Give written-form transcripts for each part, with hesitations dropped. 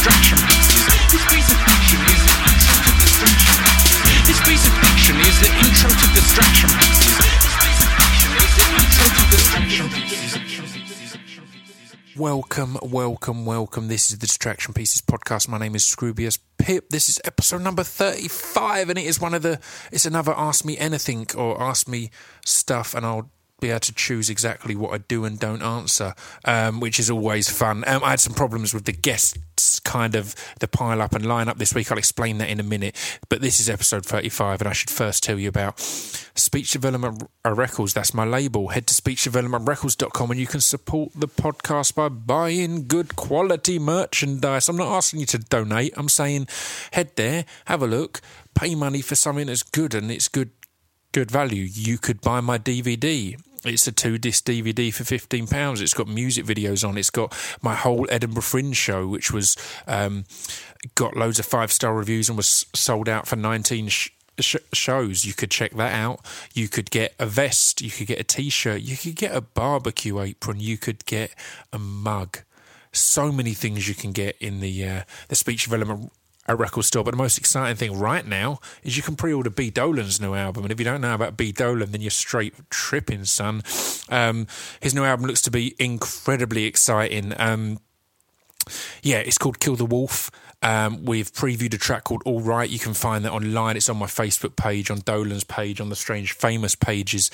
distraction pieces. This piece of fiction is the intro to distraction. This piece of fiction is the intro to distraction pieces. This piece of fiction is the intro to distraction pieces. Welcome. This is the Distraction Pieces podcast. My name is Scroobius Pip. This is episode number 35, and it's another Ask Me Anything or Ask Me Stuff, and I'll be able to choose exactly what I do and don't answer, which is always fun. I had some problems with the guests, kind of the pile up and line up this week. I'll explain that in a minute, but this is episode 35, and I should first tell you about Speech Development Records. That's my label. Head to speechdevelopmentrecords.com and you can support the podcast by buying good quality merchandise. I'm not asking you to donate. I'm saying head there, have a look, pay money for something that's good, and it's good value. You could buy my DVD. It's a 2-disc DVD for £15. It's got music videos on. It's got my whole Edinburgh Fringe show, which was got loads of 5-star reviews and was sold out for 19 shows. You could check that out. You could get a vest. You could get a T-shirt. You could get a barbecue apron. You could get a mug. So many things you can get in the Speech Development Record store. But the most exciting thing right now is you can pre-order B. Dolan's new album, and if you don't know about B. Dolan, then you're straight tripping, son. His new album looks to be incredibly exciting. It's called Kill the Wolf. We've previewed a track called All Right. You can find that online. It's on my Facebook page, on Dolan's page, on the Strange Famous pages.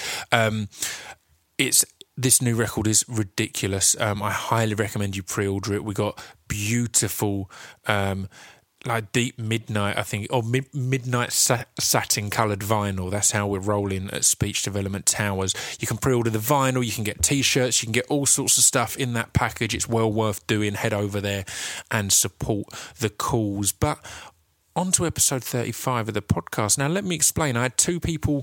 This new record is ridiculous. I highly recommend you pre-order it. We got beautiful like deep midnight, I think, or midnight satin coloured vinyl. That's how we're rolling at Speech Development Towers. You can pre-order the vinyl, you can get T-shirts, you can get all sorts of stuff in that package. It's well worth doing. Head over there and support the cause. But on to episode 35 of the podcast. Now, let me explain. I had two people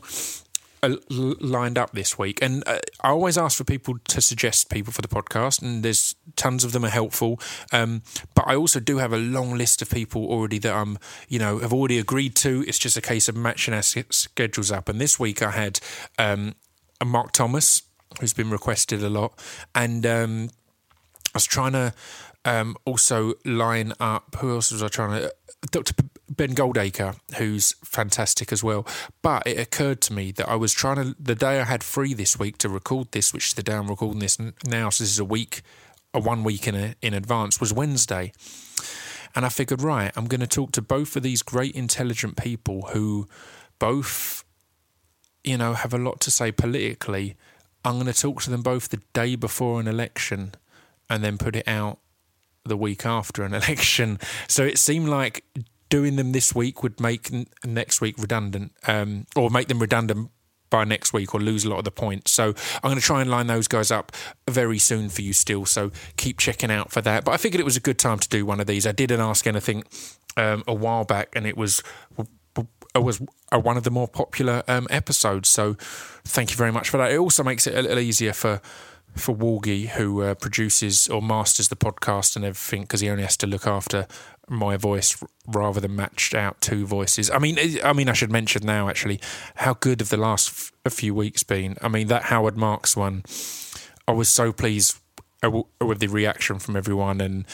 lined up this week, and I always ask for people to suggest people for the podcast, and there's tons of them are helpful, but I also do have a long list of people already that have already agreed to. It's just a case of matching our schedules up, and this week I had a Mark Thomas, who's been requested a lot, and I was trying to also line up, who else was I trying to, Dr. Ben Goldacre, who's fantastic as well. But it occurred to me that I was trying to, the day I had free this week to record this, which is the day I'm recording this now, so this is a 1 week in advance, was Wednesday. And I figured, right, I'm going to talk to both of these great intelligent people who both, have a lot to say politically. I'm going to talk to them both the day before an election and then put it out the week after an election. So it seemed like doing them this week would make next week redundant, or make them redundant by next week, or lose a lot of the points. So I'm going to try and line those guys up very soon for you still, so keep checking out for that. But I figured it was a good time to do one of these. I didn't ask anything a while back, and it was one of the more popular episodes, so thank you very much for that. It also makes it a little easier for Walgie, who produces or masters the podcast and everything, because he only has to look after my voice rather than matched out two voices. I mean, I should mention now, actually, how good have the last few weeks been. I mean, that Howard Marks one, I was so pleased with the reaction from everyone, and,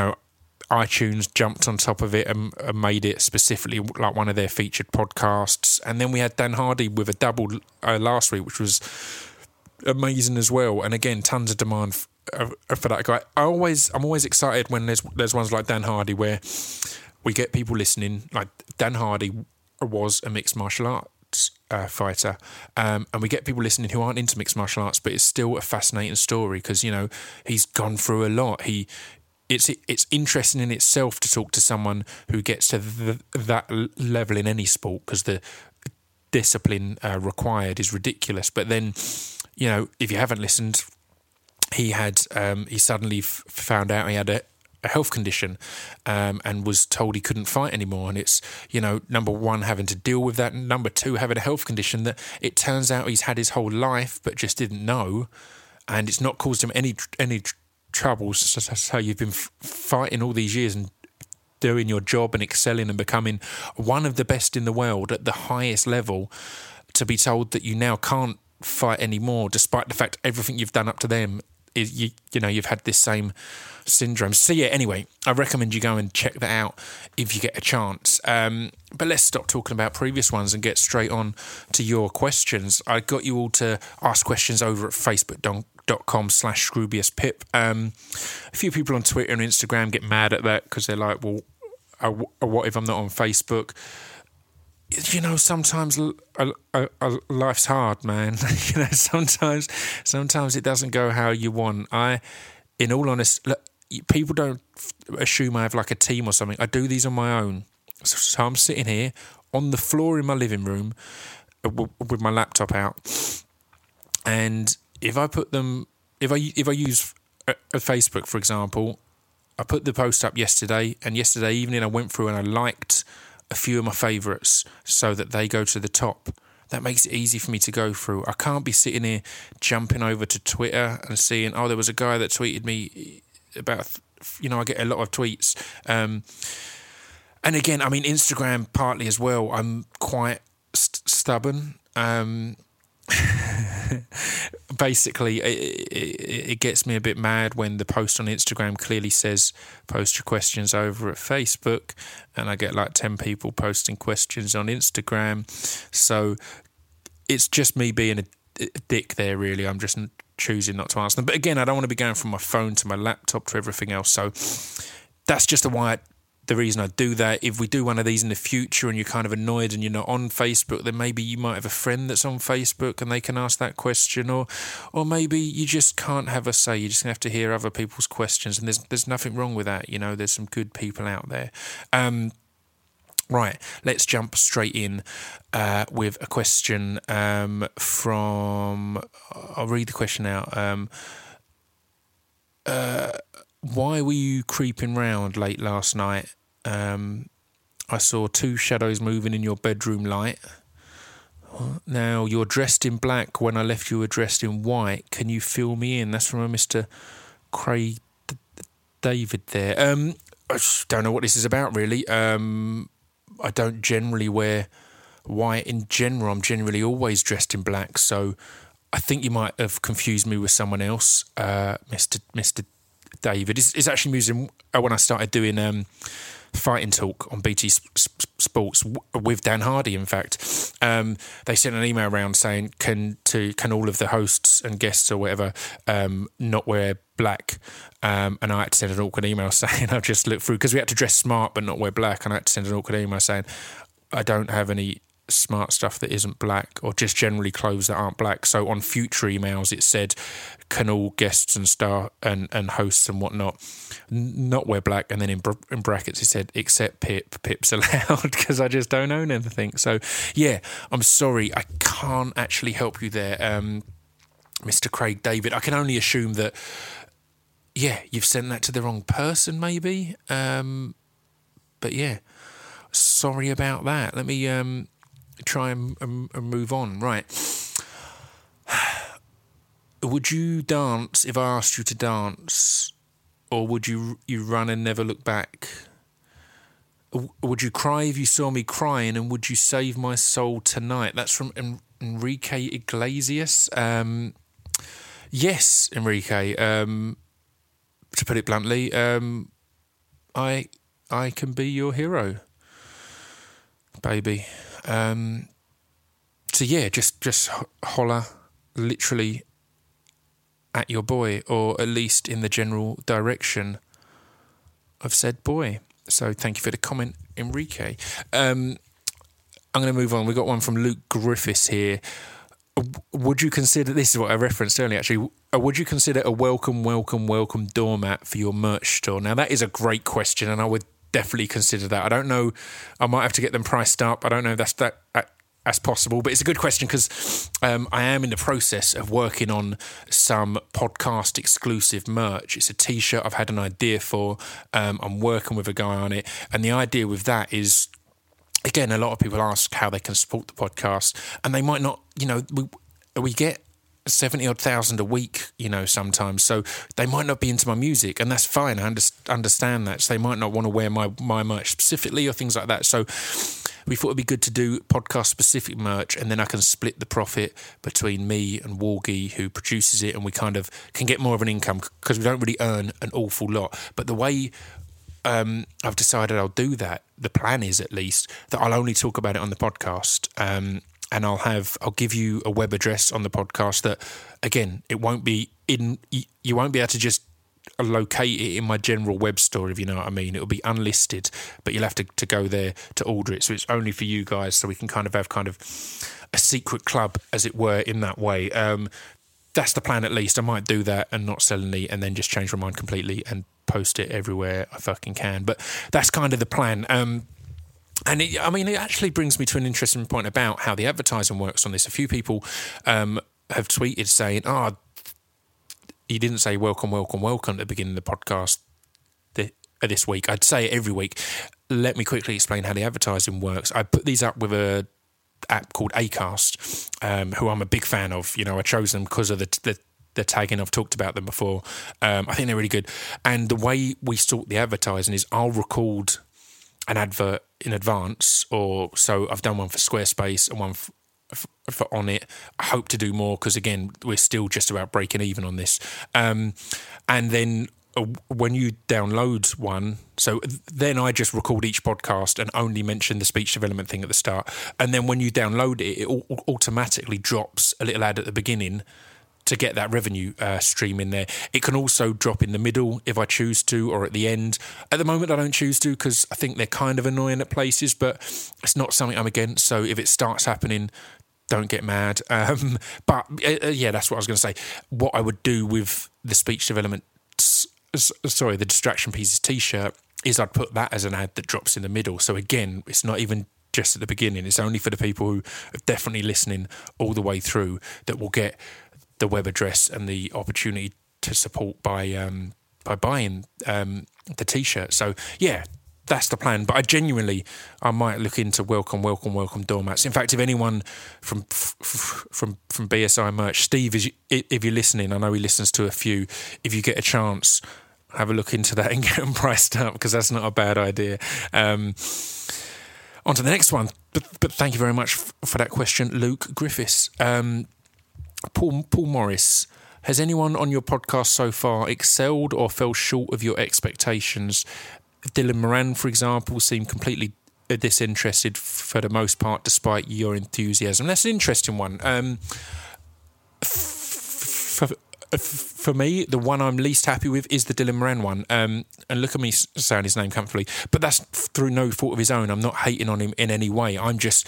iTunes jumped on top of it and made it specifically like one of their featured podcasts. And then we had Dan Hardy with a double last week, which was amazing as well, and again, tons of demand for that guy. I'm always excited when there's ones like Dan Hardy where we get people listening. Like Dan Hardy was a mixed martial arts fighter, and we get people listening who aren't into mixed martial arts, but it's still a fascinating story because he's gone through a lot. It's interesting in itself to talk to someone who gets to that level in any sport, because the discipline required is ridiculous. But then, if you haven't listened, he suddenly found out he had a health condition, and was told he couldn't fight anymore. And it's, number one, having to deal with that, and number two, having a health condition that it turns out he's had his whole life but just didn't know, and it's not caused him any troubles. So you've been fighting all these years and doing your job and excelling and becoming one of the best in the world at the highest level, to be told that you now can't fight anymore, despite the fact everything you've done up to then you've had this same syndrome. So yeah, anyway, I recommend you go and check that out if you get a chance. But let's stop talking about previous ones and get straight on to your questions. I got you all to ask questions over at facebook.com/ScroobiusPip. A few people on Twitter and Instagram get mad at that because they're like, well, what if I'm not on Facebook? You know, sometimes life's hard, man. You know, sometimes it doesn't go how you want. In all honesty, people don't assume I have like a team or something. I do these on my own. So I'm sitting here on the floor in my living room with my laptop out, and if I use Facebook, for example, I put the post up yesterday, and yesterday evening I went through and I liked a few of my favourites so that they go to the top. That makes it easy for me to go through. I can't be sitting here jumping over to Twitter and seeing, there was a guy that tweeted me about, I get a lot of tweets. And again, I mean, Instagram partly as well. I'm quite stubborn. Basically, it gets me a bit mad when the post on Instagram clearly says post your questions over at Facebook, and I get like 10 people posting questions on Instagram. So it's just me being a dick there, really. I'm just choosing not to answer them. But again, I don't want to be going from my phone to my laptop to everything else. So that's just the reason I do that. If we do one of these in the future and you're kind of annoyed and you're not on Facebook, then maybe you might have a friend that's on Facebook and they can ask that question, or maybe you just can't have a say. You're just gonna have to hear other people's questions, and there's nothing wrong with that. You know, there's some good people out there. Right, let's jump straight in with a question from. I'll read the question out. Why were you creeping round late last night? I saw 2 shadows moving in your bedroom light. Now, you're dressed in black. When I left, you were dressed in white. Can you fill me in? That's from a Mr. Craig David there. I don't know what this is about, really. I don't generally wear white in general. I'm generally always dressed in black. So I think you might have confused me with someone else, Mr. David. It's actually amusing when I started doing fighting talk on BT Sports with Dan Hardy. In fact, they sent an email around saying, "Can all of the hosts and guests or whatever not wear black?" And I had to send an awkward email saying, "I've just looked through," because we had to dress smart but not wear black, and I had to send an awkward email saying, "I don't have any smart stuff that isn't black, or just generally clothes that aren't black." So on future emails it said, "Can all guests and star and hosts and whatnot not wear black?" And then in brackets it said, "Except Pip's allowed," because I just don't own anything. So yeah, I'm sorry, I can't actually help you there, Mr. Craig David. I can only assume that you've sent that to the wrong person, maybe. But yeah, sorry about that. Let me try and move on. Right. Would you dance if I asked you to dance, or would you run and never look back? Would you cry if you saw me crying, and would you save my soul tonight? That's from Enrique Iglesias. Yes, Enrique. To put it bluntly, I can be your hero, baby. So yeah, just holler literally at your boy, or at least in the general direction of said boy. So thank you for the comment, Enrique. I'm going to move on. We got one from Luke Griffiths here. Would you consider, this is what I referenced earlier actually, would you consider a welcome doormat for your merch store? Now that is a great question, and I would definitely consider that. I don't know, I might have to get them priced up. I don't know if that's possible, but it's a good question because I am in the process of working on some podcast exclusive merch. It's a t-shirt I've had an idea for. I'm working with a guy on it, and the idea with that is, again, a lot of people ask how they can support the podcast, and they might not, we get 70,000 a week, sometimes. So they might not be into my music, and that's fine. I understand that. So they might not want to wear my merch specifically or things like that. So we thought it'd be good to do podcast-specific merch, and then I can split the profit between me and Wargie, who produces it, and we kind of can get more of an income because we don't really earn an awful lot. But the way I've decided I'll do that, the plan is at least, that I'll only talk about it on the podcast, and I'll give you a web address on the podcast that, again, it won't be in, you won't be able to just locate it in my general web store, if you know what I mean. It'll be unlisted, but you'll have to go there to order it. So it's only for you guys, so we can kind of have a secret club, as it were, in that way. That's the plan, at least. I might do that and not sell any, and then just change my mind completely and post it everywhere I fucking can. But that's kind of the plan. And it actually brings me to an interesting point about how the advertising works on this. A few people have tweeted saying, you didn't say welcome at the beginning of the podcast this week. I'd say it every week. Let me quickly explain how the advertising works. I put these up with a app called Acast, who I'm a big fan of. You know, I chose them because of the tagging. I've talked about them before. I think they're really good. And the way we sort the advertising is I'll record an advert in advance, or so I've done one for Squarespace and one for On It. I hope to do more because, again, we're still just about breaking even on this. And then when you download one, so then I just record each podcast and only mention the speech development thing at the start. And then when you download it, it automatically drops a little ad at the beginning to get that revenue stream in there. It can also drop in the middle if I choose to, or at the end. At the moment, I don't choose to because I think they're kind of annoying at places, but it's not something I'm against. So if it starts happening, don't get mad. But that's what I was going to say. What I would do with the speech development, the Distraction Pieces t-shirt, is I'd put that as an ad that drops in the middle. So again, it's not even just at the beginning. It's only for the people who are definitely listening all the way through that will get the web address and the opportunity to support by buying the t-shirt. So yeah, that's the plan. But I might look into welcome doormats. In fact, if anyone from BSI merch, Steve, if you're listening, I know he listens to a few. If you get a chance, have a look into that and get them priced up, because that's not a bad idea. On to the next one. But thank you very much for that question, Luke Griffiths. Paul Morris, has anyone on your podcast so far excelled or fell short of your expectations? Dylan Moran, for example, seemed completely disinterested for the most part, despite your enthusiasm. That's an interesting one. For me, the one I'm least happy with is the Dylan Moran one. And look at me saying his name comfortably, but that's through no fault of his own. I'm not hating on him in any way. I'm just...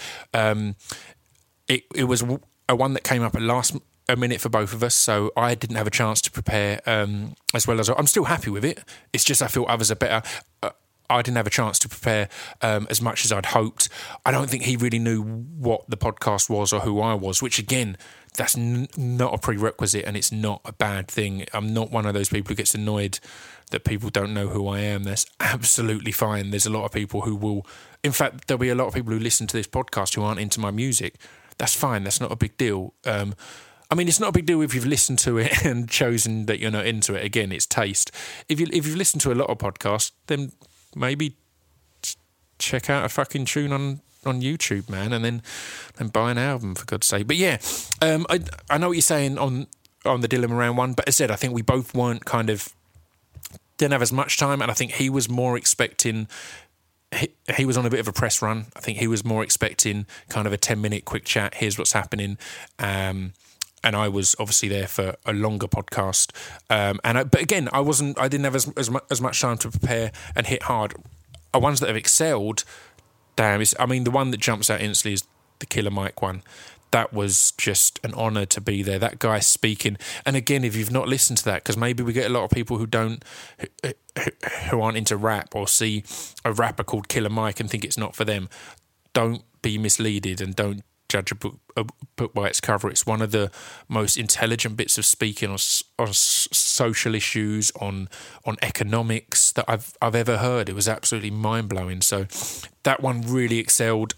It was a one that came up at a minute for both of us, so I didn't have a chance to prepare as well as I'm still happy with it. It's just I feel others are better. I didn't have a chance to prepare as much as I'd hoped. I don't think he really knew what the podcast was or who I was, which again, that's not a prerequisite, and it's not a bad thing. I'm not one of those people who gets annoyed that people don't know who I am. That's absolutely fine. There's a lot of people who will... In fact, there'll be a lot of people who listen to this podcast who aren't into my music. That's fine. That's not a big deal. It's not a big deal if you've listened to it and chosen that you're not into it. Again, it's taste. If you've listened to a lot of podcasts, then maybe check out a fucking tune on YouTube, man, and then buy an album, for God's sake. But yeah, I know what you're saying on the Dylan Moran one, but as I said, I think we both didn't have as much time, and I think he was more expecting... He was on a bit of a press run. I think he was more expecting kind of a 10-minute quick chat. Here's what's happening. And I was obviously there for a longer podcast. But again, I didn't have as much time to prepare and hit hard. Ones that have excelled, the one that jumps out instantly is the Killer Mike one. That was just an honour to be there. That guy speaking. And again, if you've not listened to that, because maybe we get a lot of people who aren't into rap or see a rapper called Killer Mike and think it's not for them. Don't be misleaded and don't judge a book by its cover. It's one of the most intelligent bits of speaking on social issues, on economics that I've ever heard. It was absolutely mind-blowing. So that one really excelled.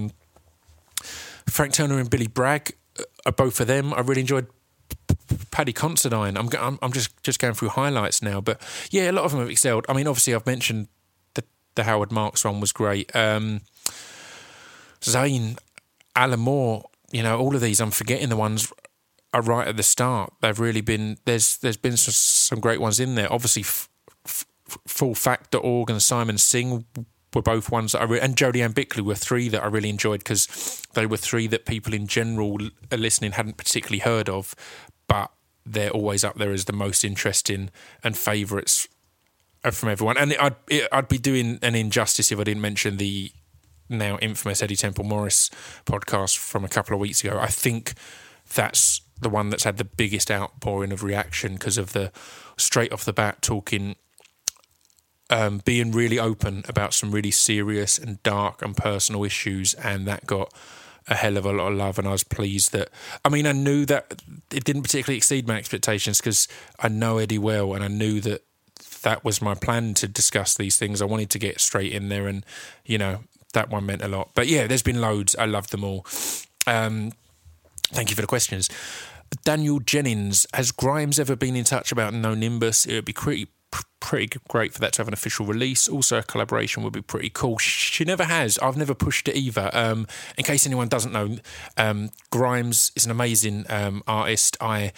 Frank Turner and Billy Bragg, both of them. I really enjoyed Paddy Considine. I'm just going through highlights now, but yeah, a lot of them have excelled. Obviously, I've mentioned the Howard Marks one was great. Zayn, Alan Moore, all of these, I'm forgetting the ones are right at the start. They've really been, there's been some great ones in there. Obviously, FullFact.org and Simon Singh were both ones that and Jodie Ann Bickley were three that I really enjoyed because they were three that people in general listening hadn't particularly heard of, but they're always up there as the most interesting and favourites from everyone. And I'd be doing an injustice if I didn't mention the now infamous Eddie Temple Morris podcast from a couple of weeks ago. I think that's the one that's had the biggest outpouring of reaction because of the straight off the bat talking, being really open about some really serious and dark and personal issues, and that got a hell of a lot of love, and I was pleased that... I mean, I knew that it didn't particularly exceed my expectations because I know Eddie well, and I knew that that was my plan to discuss these things. I wanted to get straight in there, and, that one meant a lot. But yeah, there's been loads. I loved them all. Thank you for the questions. Daniel Jennings, has Grimes ever been in touch about No Nimbus? It would be pretty great for that to have an official release. Also, a collaboration would be pretty cool. She never has. I've never pushed it either. In case anyone doesn't know, Grimes is an amazing artist. I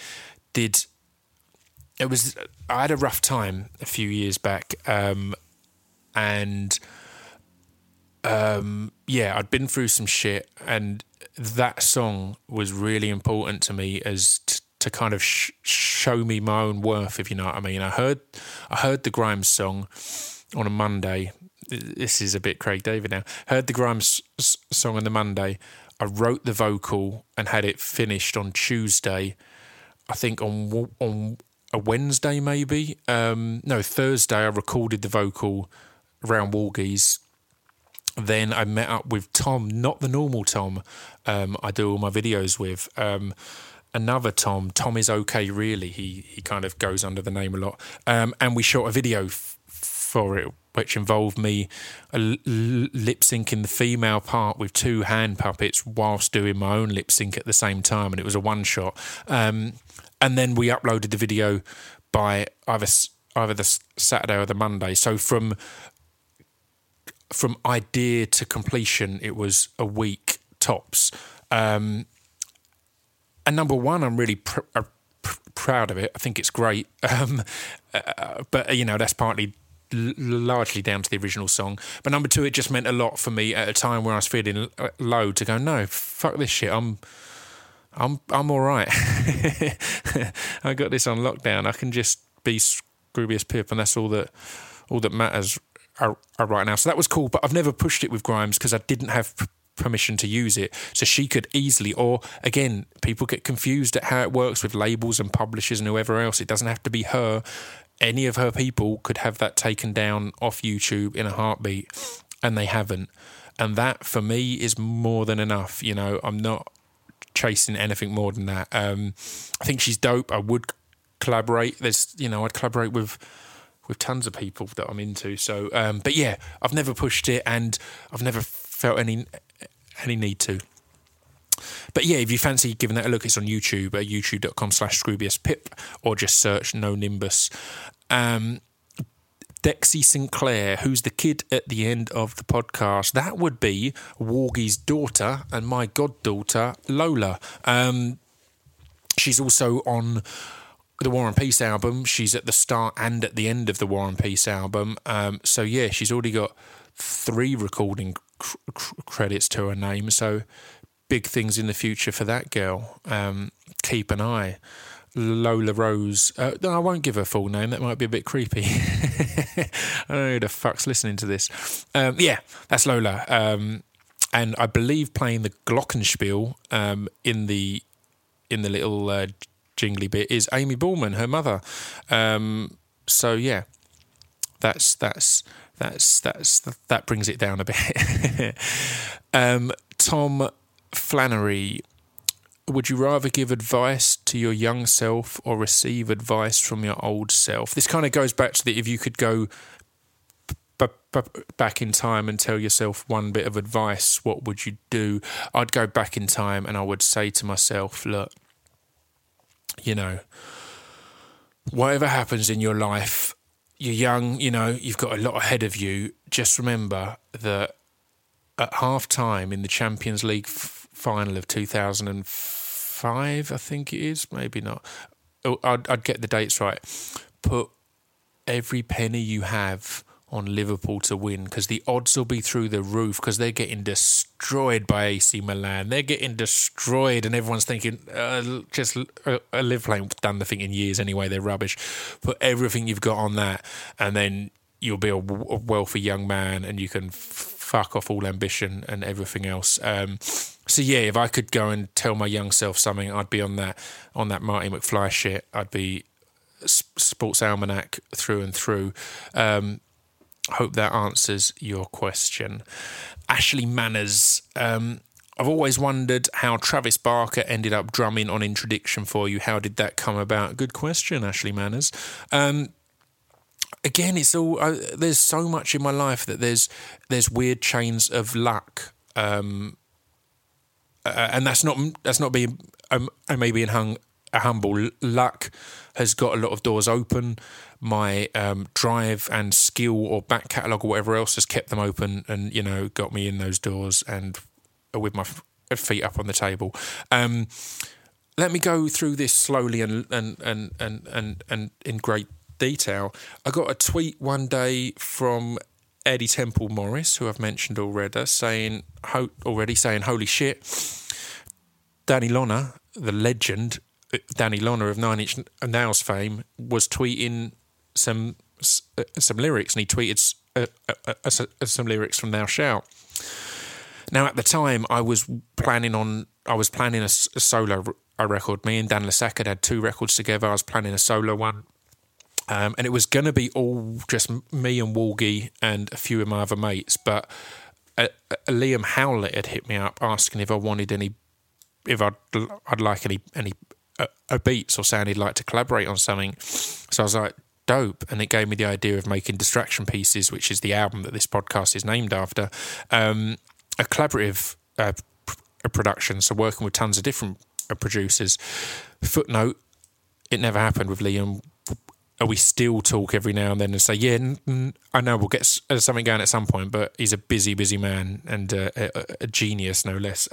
had a rough time a few years back, and I'd been through some shit, and that song was really important to me as to kind of show me my own worth, if you know what I mean. I heard the Grimes song on a Monday. This is a bit Craig David now. Heard the Grimes song on the Monday. I wrote the vocal and had it finished on Tuesday. I think on a Wednesday maybe. No, Thursday I recorded the vocal around Walgies. Then I met up with Tom, not the normal Tom I do all my videos with. Another Tom is okay really. He kind of goes under the name a lot. And we shot a video for it, which involved me lip syncing the female part with two hand puppets whilst doing my own lip sync at the same time. And it was a one shot. And then we uploaded the video by either the Saturday or the Monday. So from idea to completion, it was a week tops. And number one, I'm really proud of it. I think it's great. But, that's partly largely down to the original song. But number two, it just meant a lot for me at a time where I was feeling low to go, no, fuck this shit. I'm all right. I got this on lockdown. I can just be Scroobius Pip, and that's all that matters right now. So that was cool, but I've never pushed it with Grimes because I didn't have permission to use it, so she could easily, or again, people get confused at how it works with labels and publishers and whoever else. It doesn't have to be her. Any of her people could have that taken down off YouTube in a heartbeat, and they haven't. And that for me is more than enough. I'm not chasing anything more than that. I think she's dope. I would collaborate. I'd collaborate with tons of people that I'm into. So, but yeah, I've never pushed it, and I've never felt any need to. But yeah, if you fancy giving that a look, it's on YouTube at youtube.com/ScroobiusPip, or just search No Nimbus. Dexy Sinclair, who's the kid at the end of the podcast? That would be Wargie's daughter and my goddaughter, Lola. She's also on the War and Peace album. She's at the start and at the end of the War and Peace album. So yeah, she's already got 3 recording credits to her name. So big things in the future for that girl. Keep an eye. Lola Rose. No, I won't give her full name. That might be a bit creepy. I don't know who the fuck's listening to this. Yeah, that's Lola. And I believe playing the glockenspiel in the little jingly bit is Amy Bullman, her mother. So yeah, that brings it down a bit. Tom Flannery, would you rather give advice to your young self or receive advice from your old self? This kind of goes back to if you could go back in time and tell yourself one bit of advice, what would you do? I'd go back in time and I would say to myself, look, whatever happens in your life, you're young, you've got a lot ahead of you. Just remember that at half-time in the Champions League final of 2005, I think it is, maybe not. I'd get the dates right. Put every penny you have on Liverpool to win, because the odds will be through the roof, because they're getting destroyed by AC Milan. They're getting destroyed, and everyone's thinking, Liverpool ain't done the thing in years anyway, they're rubbish. Put everything you've got on that, and then you'll be a wealthy young man, and you can fuck off all ambition and everything else. So yeah, if I could go and tell my young self something, I'd be on that Marty McFly shit. I'd be Sports Almanac through and through. Hope that answers your question. Ashley Manners. I've always wondered how Travis Barker ended up drumming on Introduction for you. How did that come about? Good question, Ashley Manners. Again, it's all. There's so much in my life that there's weird chains of luck, and that's not being maybe being humble. Luck has got a lot of doors open. My drive and skill or back catalogue or whatever else has kept them open, and got me in those doors and with my feet up on the table. Let me go through this slowly and in great detail. I got a tweet one day from Eddie Temple Morris, who I've mentioned already, saying holy shit, Danny Lona, the legend Danny Lona of 9 Inch Nails fame, was tweeting some lyrics, and he tweeted some lyrics from Thou Shalt. Now, at the time, I was planning a solo record. Me and Dan Lasaka had 2 records together. I was planning a solo one. And it was going to be all just me and Walgie and a few of my other mates. But Liam Howlett had hit me up asking if I wanted if I'd like any beats, or saying he'd like to collaborate on something. So I was like, dope. And it gave me the idea of making Distraction Pieces, which is the album that this podcast is named after, a collaborative production. So working with tons of different producers. Footnote, it never happened with Liam. We still talk every now and then and say, yeah, I know we'll get something going at some point, but he's a busy man and a genius, no less.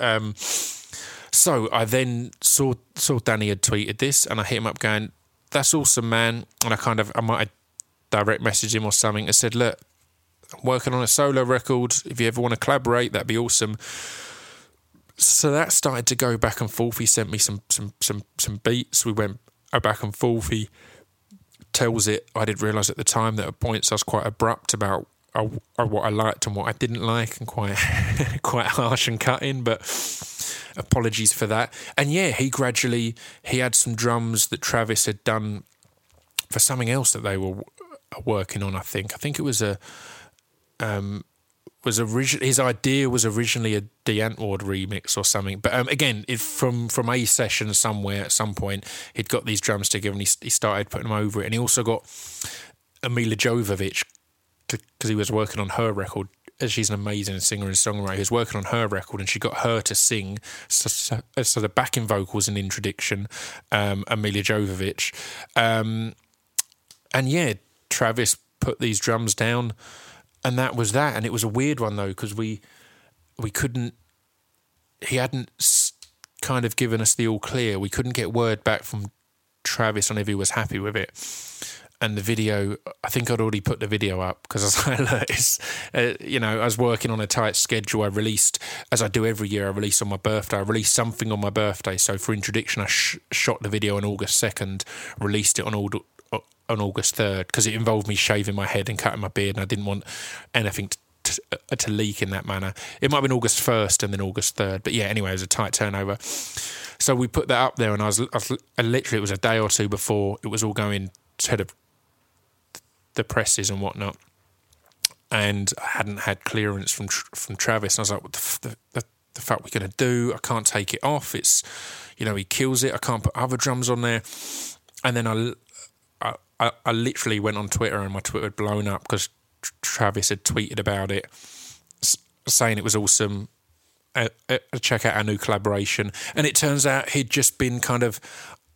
So I then saw Danny had tweeted this, and I hit him up going, that's awesome, man. And I might have direct messaged him or something and said, look, I'm working on a solo record. If you ever want to collaborate, that'd be awesome. So that started to go back and forth. He sent me some beats. We went back and forth. He tells it. I didn't realise at the time that at points I was quite abrupt about what I liked and what I didn't like, and quite harsh and cutting, but apologies for that. And yeah, he had some drums that Travis had done for something else that they were working on. I think it was his idea was originally a De Antwoord remix or something. But again, from a session somewhere at some point, he'd got these drums together and he started putting them over it. And he also got Milla Jovovich, because he was working on her record. She's an amazing singer and songwriter. He was working on her record, and she got her to sing. So the backing vocals in Introduction, Milla Jovovich. And yeah, Travis put these drums down, and that was that. And it was a weird one, though, because we couldn't... He hadn't kind of given us the all clear. We couldn't get word back from Travis on if he was happy with it. And the video, I think I'd already put the video up, because I was like, look, I was working on a tight schedule. I released, as I do every year, I release on my birthday. I released something on my birthday. So for Introduction, I shot the video on August 2nd, released it on August 3rd, because it involved me shaving my head and cutting my beard, and I didn't want anything to leak in that manner. It might have been August 1st and then August 3rd. But yeah, anyway, it was a tight turnover. So we put that up there, and I literally, it was a day or two before it was all going to the presses and whatnot, and I hadn't had clearance from Travis, and I was like, what the fuck are we going to do? I can't take it off. It's, he kills it. I can't put other drums on there. And then I literally went on Twitter, and my Twitter had blown up because Travis had tweeted about it, saying it was awesome. Check out our new collaboration. And it turns out he'd just been kind of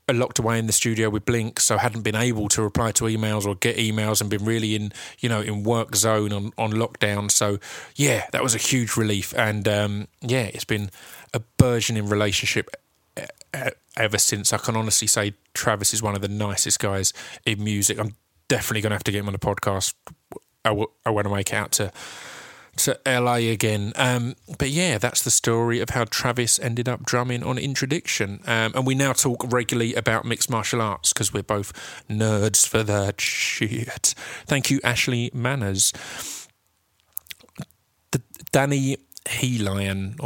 locked away in the studio with Blink, so hadn't been able to reply to emails or get emails, and been really in work zone on lockdown. So yeah, that was a huge relief, and it's been a burgeoning relationship ever since. I can honestly say Travis is one of the nicest guys in music. I'm definitely going to have to get him on the podcast. I want to make it out to LA again. But yeah, that's the story of how Travis ended up drumming on Introduction. And we now talk regularly about mixed martial arts because we're both nerds for that shit. Thank you, Ashley Manners. Danny Helian,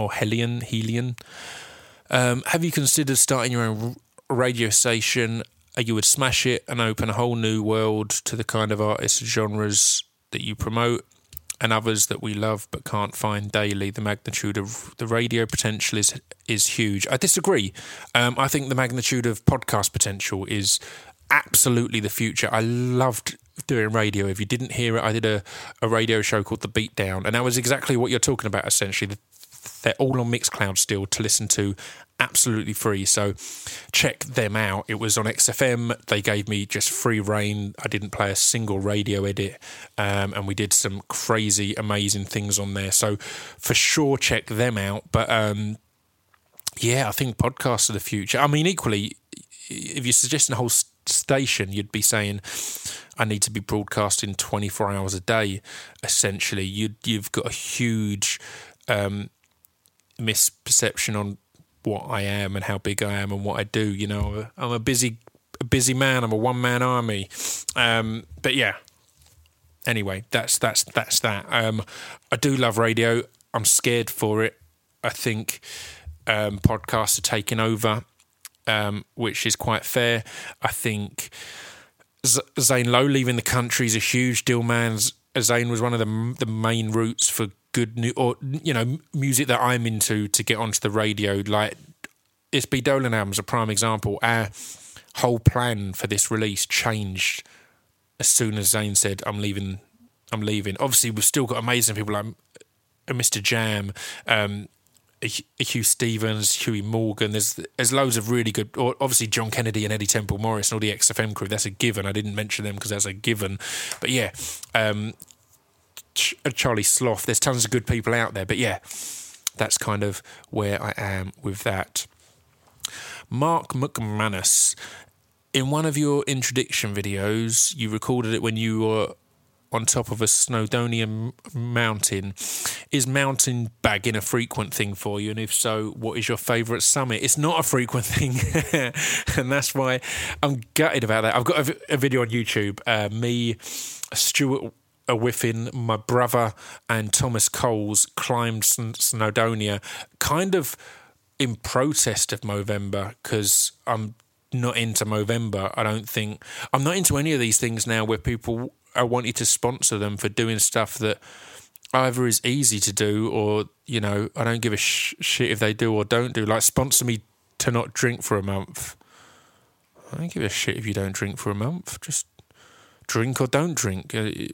have you considered starting your own radio station? You would smash it and open a whole new world to the kind of artists and genres that you promote, and others that we love but can't find daily. The magnitude of the radio potential is huge. I disagree. I think the magnitude of podcast potential is absolutely the future. I loved doing radio. If you didn't hear it, I did a radio show called The Beatdown, and that was exactly what you're talking about, essentially. They're all on Mixcloud still to listen to, absolutely free. So check them out. It was on XFM. They gave me just free reign. I didn't play a single radio edit, and we did some crazy, amazing things on there. So for sure, check them out. But I think podcasts are the future. I mean, equally, if you're suggesting a whole station, you'd be saying I need to be broadcasting 24 hours a day. Essentially, you've got a huge misperception on what I am and how big I am and what I do. You know, I'm a busy man. I'm a one-man army. But yeah. Anyway, that's that. I do love radio. I'm scared for it. I think podcasts are taking over, which is quite fair. I think Zane Lowe leaving the country is a huge deal, man. Zane was one of the main routes for good new, or music that I'm into to get onto the radio. Like It's B Dolan album's a prime example. Our whole plan for this release changed as soon as Zane said, I'm leaving. Obviously, we've still got amazing people like Mr. Jam, Hugh Stevens, Huey Morgan. There's loads of really good, or obviously John Kennedy and Eddie Temple Morris and all the XFM crew. That's a given. I didn't mention them because that's a given. But yeah, Charlie Sloth. There's tons of good people out there. But yeah, that's kind of where I am with that. Mark McManus, in one of your introduction videos, you recorded it when you were on top of a Snowdonia mountain. Is mountain bagging a frequent thing for you? And if so, what is your favourite summit? It's not a frequent thing, and that's why I'm gutted about that. I've got a video on YouTube. Me, Stuart Whiffin, my brother, and Thomas Coles climbed Snowdonia, kind of in protest of Movember, because I'm not into Movember. I'm not into any of these things now where people I want you to sponsor them for doing stuff that either is easy to do or, I don't give a shit if they do or don't do. Like, sponsor me to not drink for a month. I don't give a shit if you don't drink for a month. Just drink or don't drink.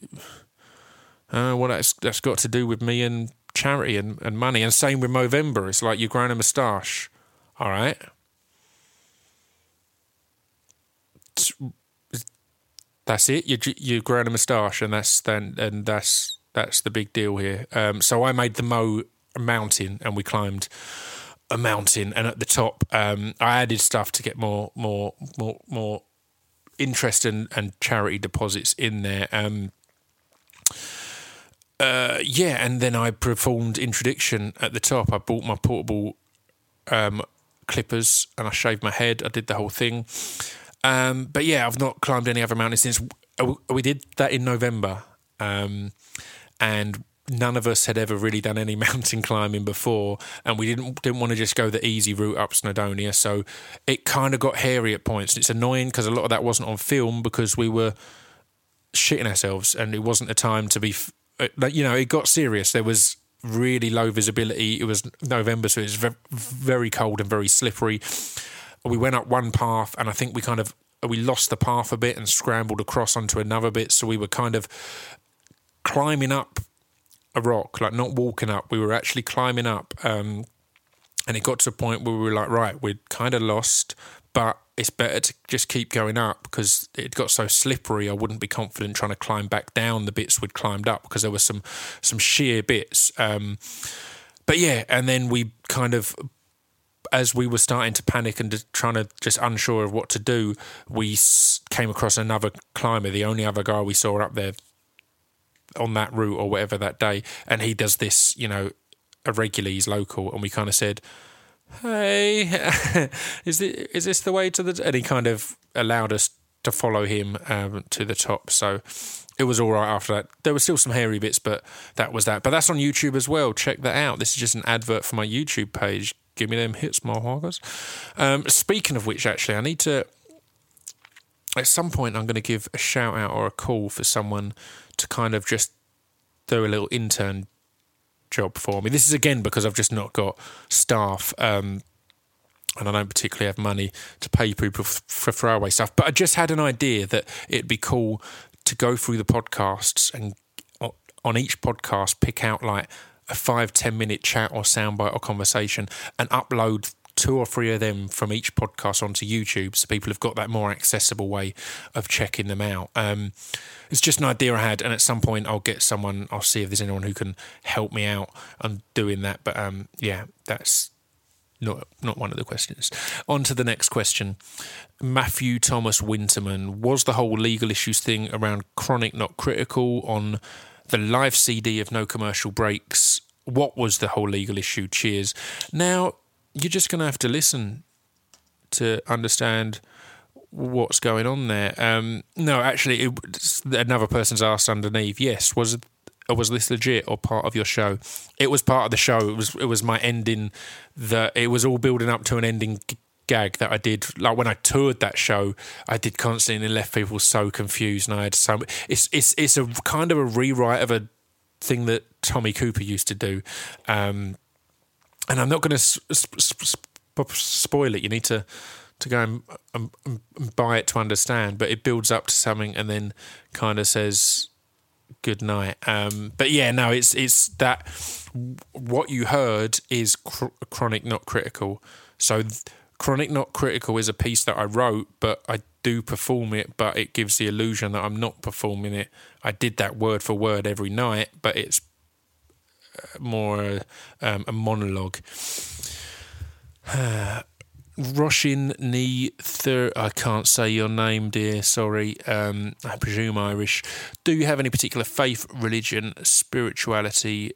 Well, that's got to do with me and charity and money. And same with Movember. It's like you're growing a moustache. All right? That's it. You're growing a moustache, and that's the big deal here. So I made the mountain, and we climbed a mountain, and at the top, I added stuff to get more interest and charity deposits in there. And then I performed Introduction at the top. I bought my portable clippers, and I shaved my head. I did the whole thing. But yeah, I've not climbed any other mountains since. We did that in November, and none of us had ever really done any mountain climbing before, and we didn't want to just go the easy route up Snowdonia, so it kind of got hairy at points. It's annoying because a lot of that wasn't on film because we were shitting ourselves, and it wasn't a time to be. It got serious. There was really low visibility. It was November, so it was very cold and very slippery. We went up one path, and I think we lost the path a bit and scrambled across onto another bit. So we were kind of climbing up a rock, like not walking up. We were actually climbing up, and it got to a point where we were like, right, we're kind of lost, but it's better to just keep going up because it got so slippery. I wouldn't be confident trying to climb back down the bits we'd climbed up because there were some sheer bits. But yeah, and then we kind of, as we were starting to panic and trying to just unsure of what to do, we came across another climber, the only other guy we saw up there on that route or whatever that day, and he does this, irregularly, he's local, and we kind of said, hey, is this the way to the... And he kind of allowed us to follow him to the top, so it was all right after that. There were still some hairy bits, but that was that. But that's on YouTube as well. Check that out. This is just an advert for my YouTube page. Give me them hits, motherfuckers. Speaking of which, actually, I need to... At some point, I'm going to give a shout-out or a call for someone to kind of just do a little intern job for me. This is, again, because I've just not got staff and I don't particularly have money to pay people for throwaway stuff. But I just had an idea that it'd be cool to go through the podcasts and on each podcast pick out like a 5-10 minute chat or soundbite or conversation and upload 2 or 3 of them from each podcast onto YouTube so people have got that more accessible way of checking them out. It's just an idea I had, and at some point I'll see if there's anyone who can help me out on doing that. But yeah, that's not one of the questions. On to the next question. Matthew Thomas Winterman. Was the whole legal issues thing around Chronic Not Critical on the live CD of No Commercial Breaks? What was the whole legal issue? Cheers. Now, you're just going to have to listen to understand what's going on there. No, actually, another person's asked underneath, yes, was this legit or part of your show? It was part of the show. It was my ending. It was all building up to an ending gag that I did. Like when I toured that show, I did constantly and left people so confused. And I had it's a kind of a rewrite of a thing that Tommy Cooper used to do. And I'm not going to spoil it. You need to go and buy it to understand. But it builds up to something and then kind of says good night. But yeah, no, it's that what you heard is Chronic Not Critical. So Chronic Not Critical is a piece that I wrote, but I do perform it, but it gives the illusion that I'm not performing it. I did that word for word every night, but it's more a monologue. Roshin Ni I can't say your name, dear, sorry. I presume Irish. Do you have any particular faith, religion, spirituality,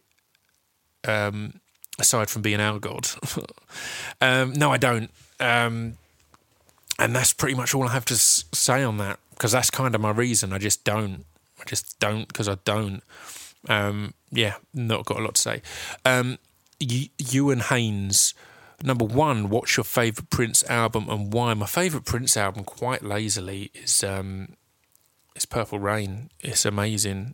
aside from being our God? No, I don't. And that's pretty much all I have to say on that, because that's kind of my reason. I just don't because I don't. Yeah, not got a lot to say. Ewan Haynes, number 1, what's your favourite Prince album and why? My favourite Prince album, quite lazily, is Purple Rain. It's amazing.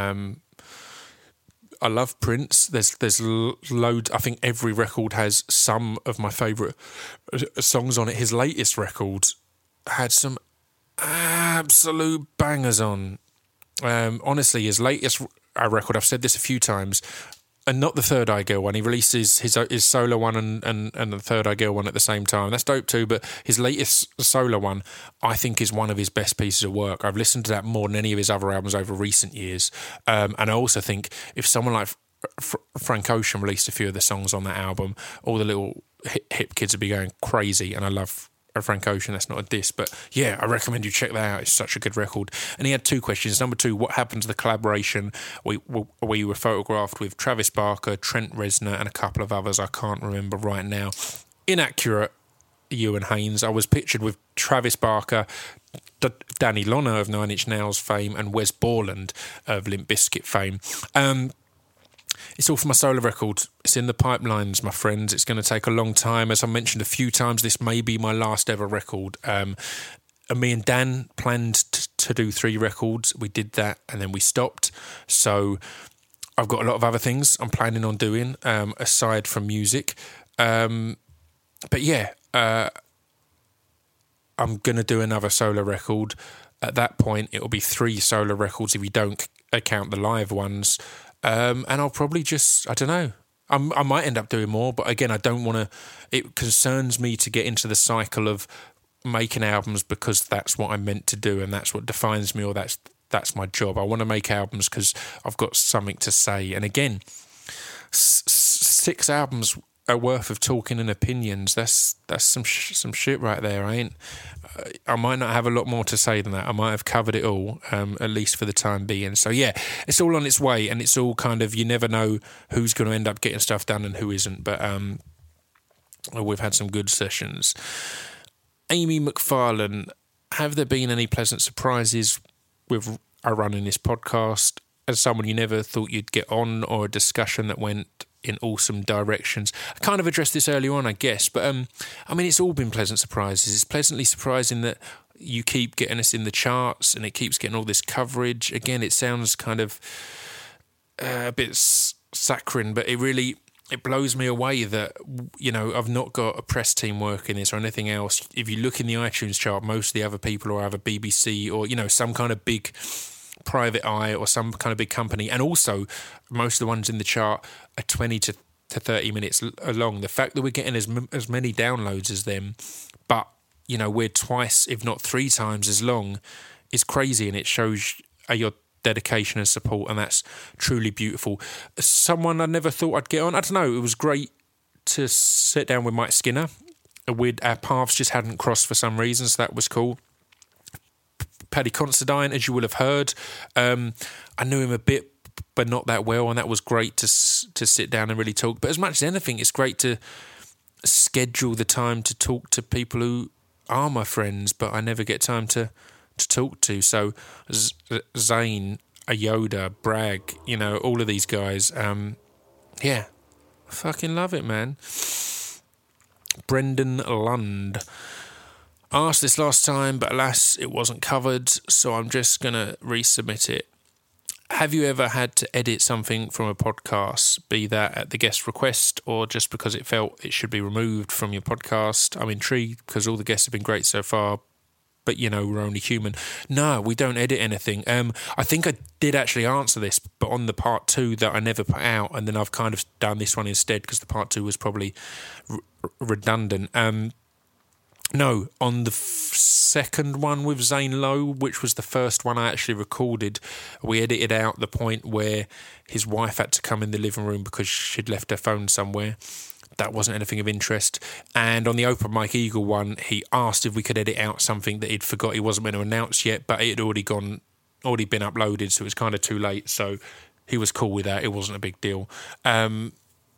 I love Prince. There's loads. I think every record has some of my favourite songs on it. His latest record had some absolute bangers on. Honestly, his latest record, I've said this a few times, and not the Third Eye Girl one. He releases his solo one and the Third Eye Girl one at the same time. That's dope too, but his latest solo one, I think, is one of his best pieces of work. I've listened to that more than any of his other albums over recent years. And I also think if someone like Frank Ocean released a few of the songs on that album, all the little hip kids would be going crazy, and I love Frank Ocean, that's not a diss, but yeah, I recommend you check that out. It's such a good record. And he had 2 questions. Number 2, what happened to the collaboration? We were photographed with Travis Barker, Trent Reznor, and a couple of others I can't remember right now. Inaccurate, Ewan Haynes. I was pictured with Travis Barker, Danny Loner of Nine Inch Nails fame, and Wes Borland of Limp Bizkit fame. It's all for my solo record. It's in the pipelines, my friends. It's going to take a long time. As I mentioned a few times, this may be my last ever record. Me and Dan planned to do 3 records. We did that and then we stopped. So I've got a lot of other things I'm planning on doing aside from music. But yeah, I'm going to do another solo record. At that point, it'll be 3 solo records if you don't count the live ones. And I'll probably just, I don't know, I might end up doing more, but again, I don't want to, it concerns me to get into the cycle of making albums because that's what I'm meant to do and that's what defines me, or that's my job. I want to make albums because I've got something to say. And again, 6 albums are worth of talking and opinions. That's some shit right there. I might not have a lot more to say than that. I might have covered it all, at least for the time being. So yeah, it's all on its way, and it's all kind of, you never know who's going to end up getting stuff done and who isn't. But we've had some good sessions. Amy McFarlane, have there been any pleasant surprises with running this podcast? As someone you never thought you'd get on, or a discussion that went in awesome directions? I kind of addressed this earlier on, I guess, but it's all been pleasant surprises. It's pleasantly surprising that you keep getting us in the charts and it keeps getting all this coverage. Again, it sounds kind of a bit saccharine, but it blows me away that, I've not got a press team working this or anything else. If you look in the iTunes chart, most of the other people are either BBC or, some kind of big private eye or some kind of big company. And also, most of the ones in the chart are 20 to 30 minutes long. The fact that we're getting as many downloads as them, but, we're twice, if not 3 times as long, is crazy. And it shows your dedication and support, and that's truly beautiful. Someone I never thought I'd get on. I don't know, it was great to sit down with Mike Skinner. Our paths just hadn't crossed for some reason, so that was cool. Paddy Considine, as you will have heard, I knew him a bit, but not that well, and that was great to sit down and really talk. But as much as anything, it's great to schedule the time to talk to people who are my friends, but I never get time to talk to. So Zane, Ayoda, Bragg, all of these guys, I fucking love it, man. Brendan Lund asked this last time, but alas, it wasn't covered, so I'm just gonna resubmit it. Have you ever had to edit something from a podcast, be that at the guest request or just because it felt it should be removed from your podcast? I'm intrigued because all the guests have been great so far, but we're only human. No, we don't edit anything. I think I did actually answer this, but on the part 2 that I never put out, and then I've kind of done this one instead because the part 2 was probably redundant. No, on the second one with Zane Lowe, which was the first one I actually recorded, we edited out the point where his wife had to come in the living room because she'd left her phone somewhere. That wasn't anything of interest. And on the Open Mike Eagle one, he asked if we could edit out something that he'd forgot he wasn't meant to announce yet, but it had already been uploaded, so it was kind of too late. So he was cool with that. It wasn't a big deal. They're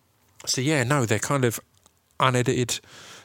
kind of unedited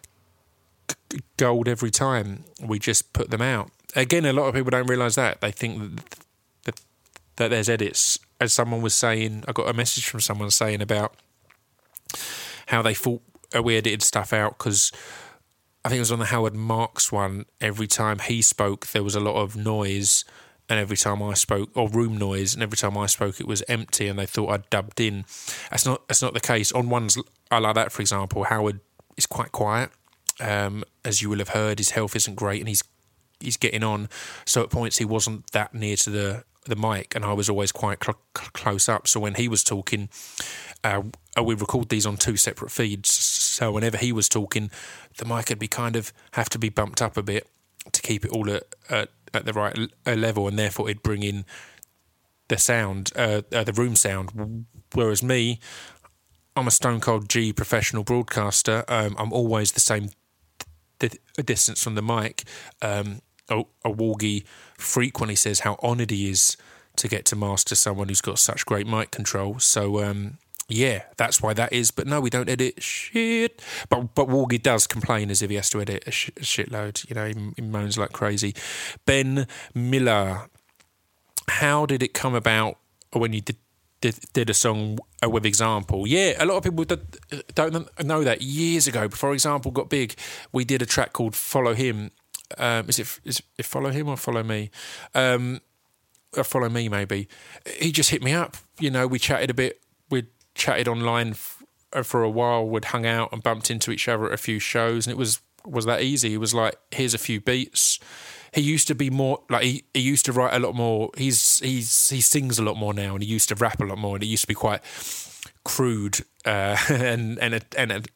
gold every time. We just put them out. Again, a lot of people don't realise that. They think that there's edits. As someone was saying, I got a message from someone saying about how they thought we edited stuff out because I think it was on the Howard Marks one. Every time he spoke, there was a lot of noise, and every time I spoke, or room noise, and every time I spoke, it was empty, and they thought I'd dubbed in. That's not the case. On ones like that, for example, Howard is quite quiet. As you will have heard, his health isn't great, and he's getting on. So at points he wasn't that near to the mic, and I was always quite close up. So when he was talking, we record these on 2 separate feeds. So whenever he was talking, the mic would be have to be bumped up a bit to keep it all at the right level, and therefore it'd bring in the sound, the room sound. Whereas me, I'm a stone cold G professional broadcaster. I'm always the same distance from the mic. A Wargie frequently says how honoured he is to get to master someone who's got such great mic control. So that's why that is. But no, we don't edit shit. But Wargie does complain as if he has to edit a shitload. He moans like crazy. Ben Miller, how did it come about when you did a song with Example? Yeah, a lot of people don't know that. Years ago, before Example got big, we did a track called Follow Him. Is it Follow Him or Follow Me? Or Follow Me, maybe. He just hit me up. We chatted a bit. We chatted online for a while. We'd hung out and bumped into each other at a few shows, and it was that easy. It was like, here's a few beats. He used to be more like he used to write a lot more. He sings a lot more now, and he used to rap a lot more. And it used to be quite crude and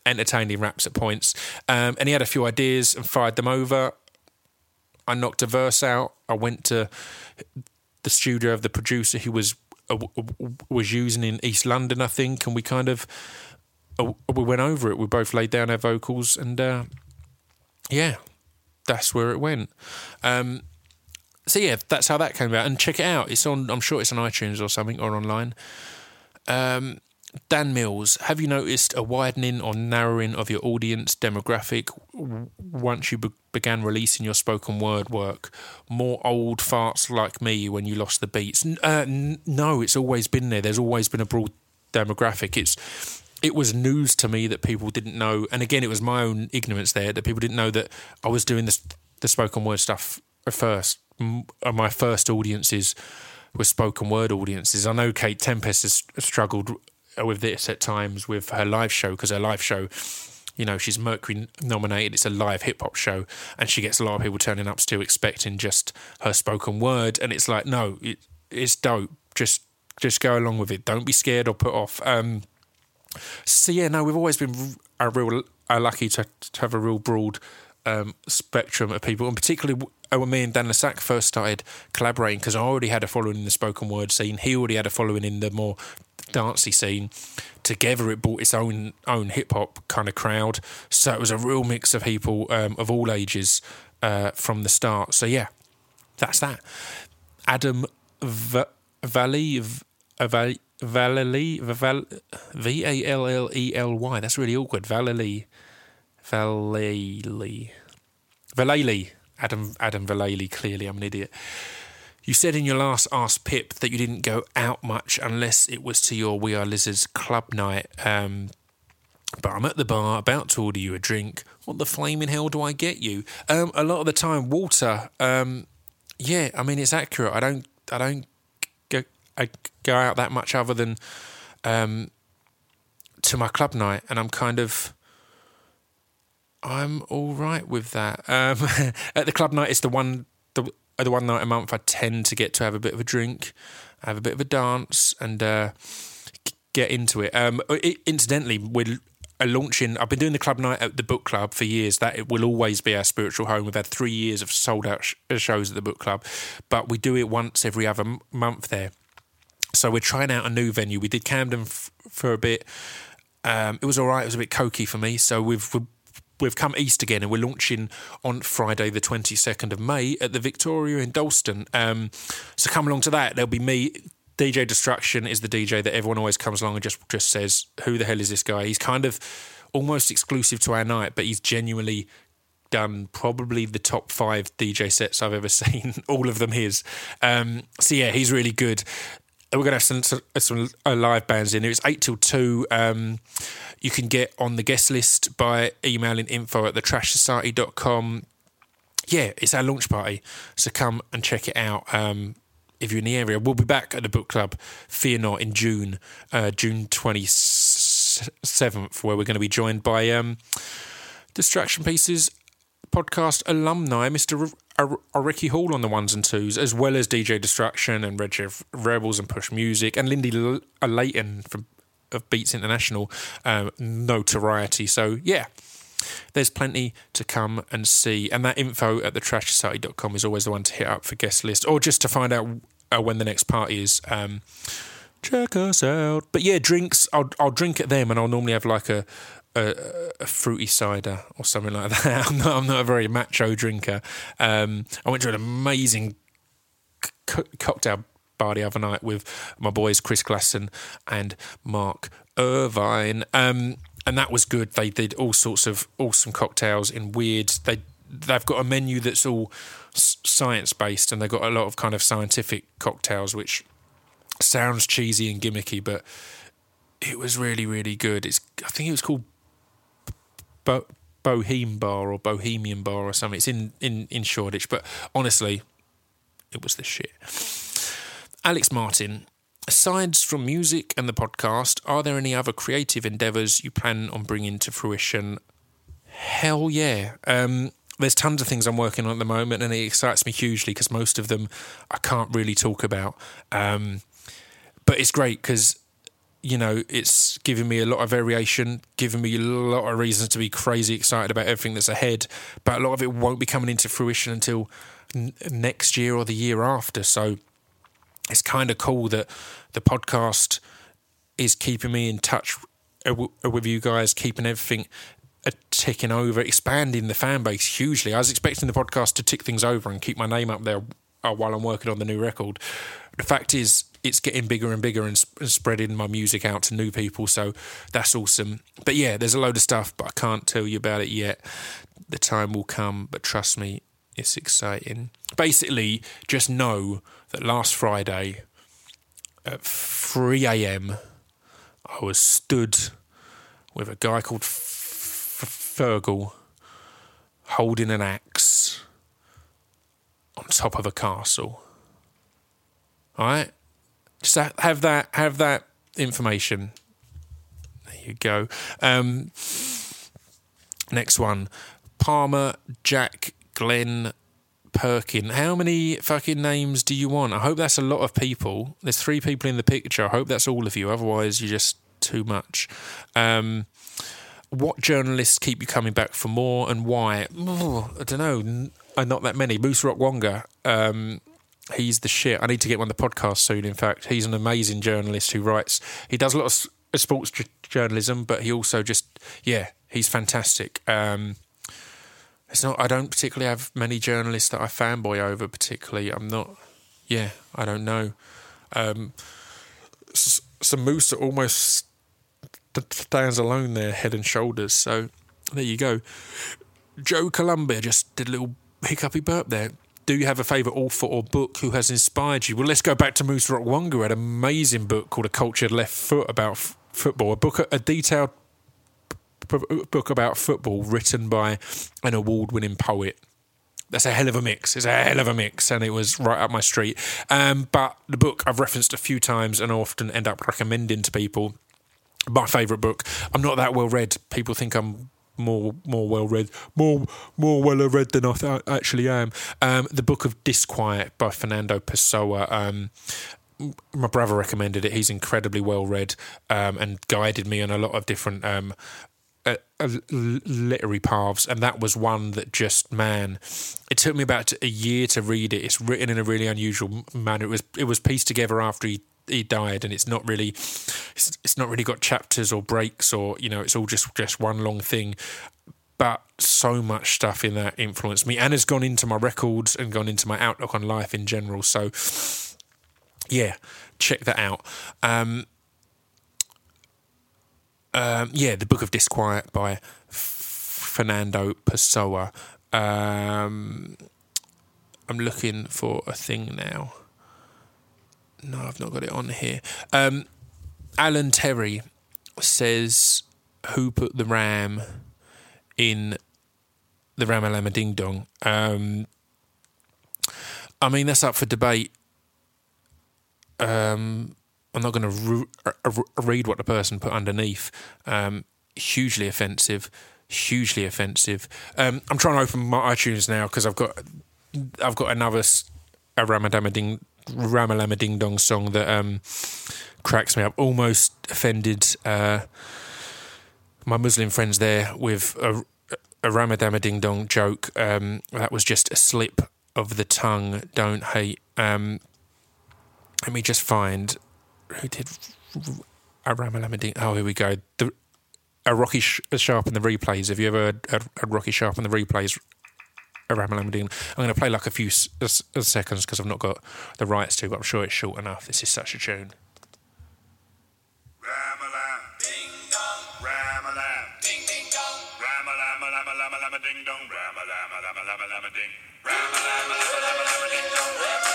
entertaining raps at points. And he had a few ideas and fired them over. I knocked a verse out. I went to the studio of the producer who was using in East London, I think, and we kind of we went over it. We both laid down our vocals, and that's where it went. So yeah, that's how that came about. And check it out. It's on. I'm sure it's on iTunes or something, or online. Dan Mills, have you noticed a widening or narrowing of your audience demographic once you began releasing your spoken word work? More old farts like me when you lost the beats? No, it's always been there. There's always been a broad demographic. It was news to me that people didn't know, and again, it was my own ignorance there, that people didn't know that I was doing the spoken word stuff at first. My first audiences were spoken word audiences. I know Kate Tempest has struggled with this at times with her live show, because her live show, you know, she's Mercury nominated, it's a live hip-hop show, and she gets a lot of people turning up still expecting just her spoken word, and it's like, no, it's dope, just go along with it, don't be scared or put off. So yeah, no, we've always been lucky to have a real broad spectrum of people, and particularly when me and Dan Lassac first started collaborating, because I already had a following in the spoken word scene, he already had a following in the more dancey scene. Together it brought its own hip-hop kind of crowd, so it was a real mix of people of all ages from the start. So yeah, that's that. Adam Vallely, Vallely, that's really awkward. Vallely, Adam Vallely, clearly I'm an idiot. You said in your last Ask Pip that you didn't go out much unless it was to your We Are Lizards club night. But I'm at the bar about to order you a drink. What the flaming hell do I get you? A lot of the time, water. Yeah, I mean, it's accurate. I don't go out that much other than to my club night, and I'm all right with that. At the club night, it's the one night a month I tend to get to have a bit of a drink, have a bit of a dance, and get into it. Incidentally, we're launching. I've been doing the club night at the book club for years. That it will always be our spiritual home. We've had 3 years of sold out shows at the book club, but we do it once every other month there. So we're trying out a new venue. We did Camden for a bit. It was all right. It was a bit cokey for me. So we've come east again, and we're launching on Friday the 22nd of May at the Victoria in Dalston. So come along to that. There'll be me. DJ Destruction is the DJ that everyone always comes along and just says, who the hell is this guy? He's kind of almost exclusive to our night, but he's genuinely done probably the top 5 DJ sets I've ever seen, all of them his. So yeah, he's really good. We're going to have some live bands in there. It's 8 till 2. You can get on the guest list by emailing info@thetrashsociety.com. Yeah, it's our launch party, so come and check it out if you're in the area. We'll be back at the book club, fear not, in June 27th, where we're going to be joined by Distraction Pieces podcast alumni, Mr. Ricky Hall on the ones and twos, as well as DJ Destruction and Redshift Rebels and Push Music, and Lindy Layton of Beats International notoriety. So yeah, there's plenty to come and see, and that info at thetrashsociety.com is always the one to hit up for guest list, or just to find out when the next party is. Check us out. But yeah, drinks, I'll drink at them, and I'll normally have like a fruity cider or something like that. I'm not a very macho drinker. I went to an amazing cocktail bar the other night with my boys Chris Glasson and Mark Irvine, and that was good. They did all sorts of awesome cocktails in weird. They've got a menu that's all science based, and they've got a lot of kind of scientific cocktails, which sounds cheesy and gimmicky, but it was really, really good. I think it was called Bohemian Bar or Bohemian Bar or something. It's in Shoreditch, but honestly, it was the shit. Alex Martin, aside from music and the podcast, are there any other creative endeavours you plan on bringing to fruition? Hell yeah. There's tons of things I'm working on at the moment, and it excites me hugely because most of them I can't really talk about. But it's great because it's giving me a lot of variation, giving me a lot of reasons to be crazy excited about everything that's ahead. But a lot of it won't be coming into fruition until next year or the year after. So it's kind of cool that the podcast is keeping me in touch with you guys, keeping everything ticking over, expanding the fan base hugely. I was expecting the podcast to tick things over and keep my name up there while I'm working on the new record. The fact is, it's getting bigger and bigger and spreading my music out to new people, so that's awesome. But yeah, there's a load of stuff, but I can't tell you about it yet. The time will come, but trust me, it's exciting. Basically, just know that last Friday at 3 a.m, I was stood with a guy called Fergal holding an axe on top of a castle. All right? Just have that information. There you go. Next one. Palmer, Jack, Glenn, Perkin. How many fucking names do you want? I hope that's a lot of people. There's 3 people in the picture. I hope that's all of you. Otherwise, you're just too much. What journalists keep you coming back for more and why? I don't know. Not that many. Moose Rock Wonga. He's the shit. I need to get him on the podcast soon, in fact. He's an amazing journalist who writes. He does a lot of sports journalism, but he also he's fantastic. I don't particularly have many journalists that I fanboy over particularly. I don't know. So Moose almost stands alone there, head and shoulders. So there you go. Joe Columbia just did a little hiccupy burp there. Do you have a favourite author or book who has inspired you? Well, let's go back to Moose Rock Wonga, who had an amazing book called A Cultured Left Foot about football. A detailed book about football written by an award-winning poet. That's a hell of a mix. It's a hell of a mix, and it was right up my street. But the book I've referenced a few times and often end up recommending to people. My favourite book. I'm not that well read. People think I'm more well read, more well read than I actually am. The Book of Disquiet by Fernando Pessoa. My brother recommended it. He's incredibly well read and guided me on a lot of different literary paths, and that was one that it took me about a year to read it. It's written in a really unusual manner. It was pieced together after he died, and it's not really got chapters or breaks or it's all just one long thing. But so much stuff in that influenced me and has gone into my records and gone into my outlook on life in general. So yeah, check that out. The Book of Disquiet by Fernando Pessoa. I'm looking for a thing now. No, I've not got it on here. Alan Terry says, who put the ram in the Ramalama Ding Dong? I mean, that's up for debate. I'm not going to read what the person put underneath. Hugely offensive. I'm trying to open my iTunes now because I've got another Ramalama Ding Dong song that cracks me up. Almost offended my Muslim friends there with a Ramadama Ding Dong joke. That was just a slip of the tongue. Don't hate. Let me just find who did a Ramalama Ding. Oh, here we go. A Rocky Sharp in the replays. Have you ever heard a Rocky Sharp in the replays? A Ramalama Ding. I'm going to play like a few seconds because I've not got the rights to, but I'm sure it's short enough. This is such a tune. Ramalama Ding Dong, Ramalama Ding Ding Dong, Ramalama Lama Lama Lama Ding Dong, Ramalama Lama Lama Lama Ding, Ramalama Lama Lama Lama Ding Dong, Ramalama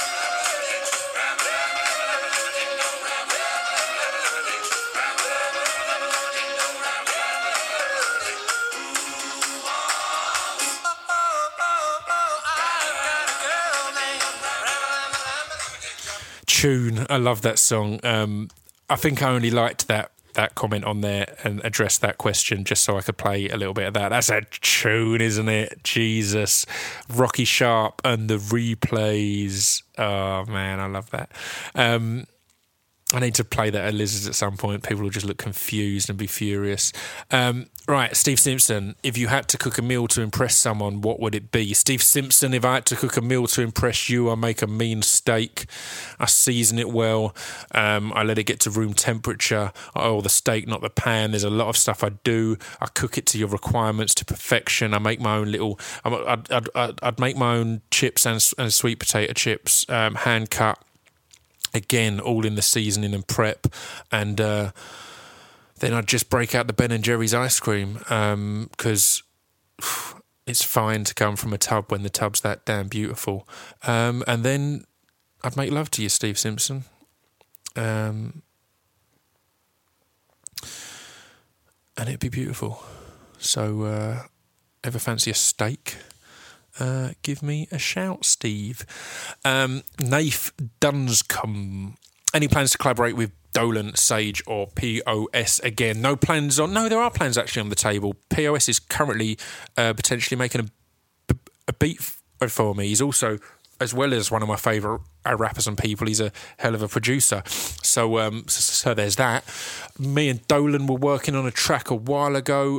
Tune. I love that song. I think I only liked that comment on there and addressed that question just so I could play a little bit of that. That's a tune, isn't it? Jesus. Rocky Sharp and the replays. Oh man, I love that. I need to play that at Lizards at some point. People will just look confused and be furious. Right, Steve Simpson. If you had to cook a meal to impress someone, what would it be? Steve Simpson, if I had to cook a meal to impress you, I make a mean steak. I season it well. I let it get to room temperature. I oil the steak, not the pan. There's a lot of stuff I do. I cook it to your requirements to perfection. I make my own little... I'd make my own chips and sweet potato chips, hand cut. Again, all in the seasoning and prep. And then I'd just break out the Ben & Jerry's ice cream because it's fine to come from a tub when the tub's that damn beautiful. And then I'd make love to you, Steve Simpson. And it'd be beautiful. So, ever fancy a steak? Give me a shout, Steve. Naif Dunscombe. Any plans to collaborate with Dolan, Sage or POS again? No plans on... No, there are plans actually on the table. POS is currently potentially making a beat for me. He's also, as well as one of my favourite rappers and people, he's a hell of a producer. So there's that. Me and Dolan were working on a track a while ago.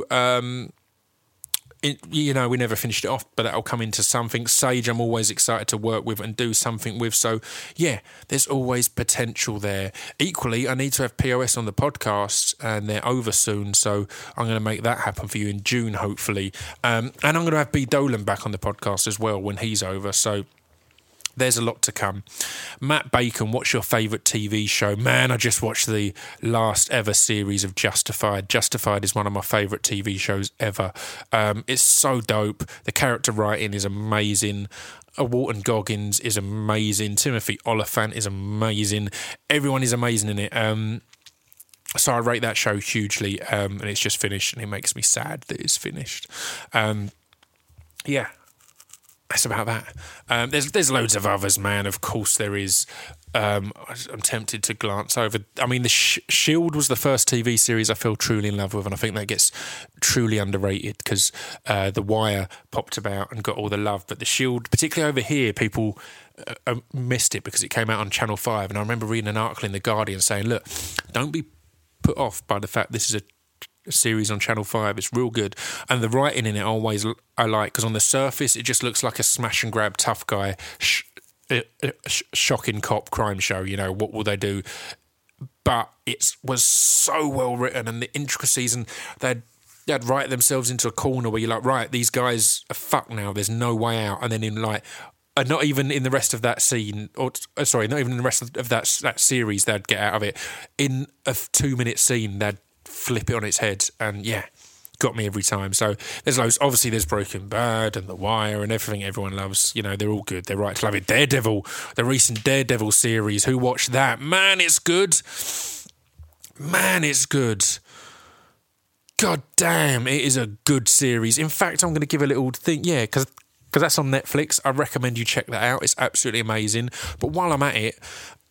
We never finished it off, but that'll come into something. Sage, I'm always excited to work with and do something with. So, yeah, there's always potential there. Equally, I need to have POS on the podcast, and they're over soon. So I'm going to make that happen for you in June, hopefully. And I'm going to have B. Dolan back on the podcast as well when he's over. So there's a lot to come. Matt Bacon, what's your favourite TV show? Man, I just watched the last ever series of Justified. Justified is one of my favourite TV shows ever. It's so dope. The character writing is amazing. Walton Goggins is amazing. Timothy Oliphant is amazing. Everyone is amazing in it. So I rate that show hugely, and it's just finished, and it makes me sad that it's finished. Yeah. That's about that. There's loads of others, man. Of course there is. I'm tempted to glance over. I mean, The Shield was the first TV series I fell truly in love with, and I think that gets truly underrated because The Wire popped about and got all the love. But The Shield, particularly over here, people missed it because it came out on Channel 5. And I remember reading an article in The Guardian saying, look, don't be put off by the fact this is a series on Channel 5. It's real good, and the writing in it I like, because on the surface it just looks like a smash and grab tough guy shocking cop crime show, what will they do, but it was so well written, and the intricacies, and they'd write themselves into a corner where you're like, right, these guys are fucked now, there's no way out, and then in like not even in the rest of that scene, not even in the rest of that series they'd get out of it. In a 2-minute scene they'd flip it on its head, and yeah, got me every time. So there's loads. Obviously there's Breaking Bad and The Wire and everything everyone loves. They're all good. They're right to love it. Daredevil, the recent Daredevil series. Who watched that? Man, it's good. God damn, it is a good series. In fact, I'm going to give a little thing, because that's on Netflix. I recommend you check that out. It's absolutely amazing. But while I'm at it,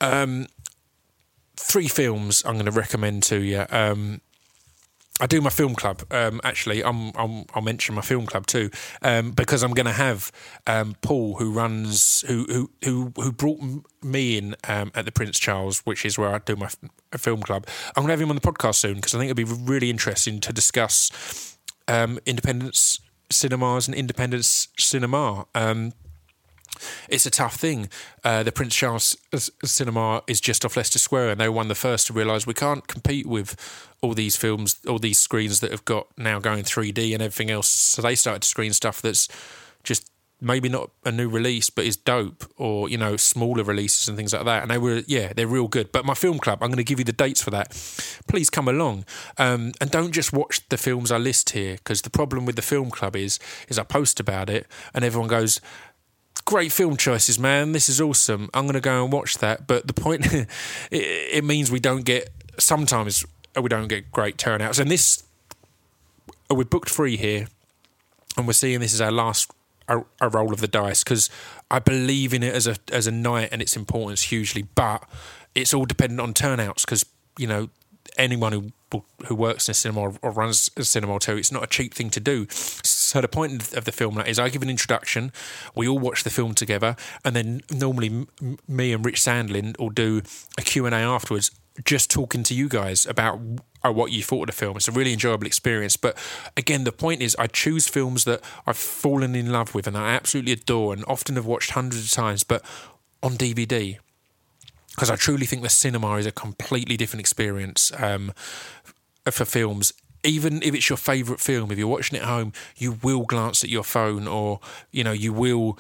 3 films I'm going to recommend to you. I do my film club. Actually, I'll mention my film club too, because I'm going to have Paul, who brought me in at the Prince Charles, which is where I do my film club. I'm going to have him on the podcast soon because I think it'd be really interesting to discuss independent cinemas and independent cinema. It's a tough thing. The Prince Charles Cinema is just off Leicester Square, and they were one of the first to realise we can't compete with all these films, all these screens that have got now going 3D and everything else. So they started to screen stuff that's just maybe not a new release, but is dope, or smaller releases and things like that. And they're real good. But my film club, I'm going to give you the dates for that. Please come along, and don't just watch the films I list here, because the problem with the film club is I post about it and everyone goes, great film choices, man. This is awesome. I'm going to go and watch that. But the point, it means sometimes we don't get great turnouts. And we're booked free here, and we're seeing this as our last a roll of the dice, because I believe in it as a night and its importance hugely. But it's all dependent on turnouts, because anyone who works in a cinema or runs a cinema will tell you it's not a cheap thing to do. So the point of the film night is I give an introduction, we all watch the film together, and then normally me and Rich Sandlin will do a Q&A afterwards. just talking to you guys about what you thought of the film. It's a really enjoyable experience. But again, the point is I choose films that I've fallen in love with and I absolutely adore and often have watched hundreds of times, but on DVD. Because I truly think the cinema is a completely different experience for films. Even if it's your favourite film, if you're watching it at home, you will glance at your phone or, you will...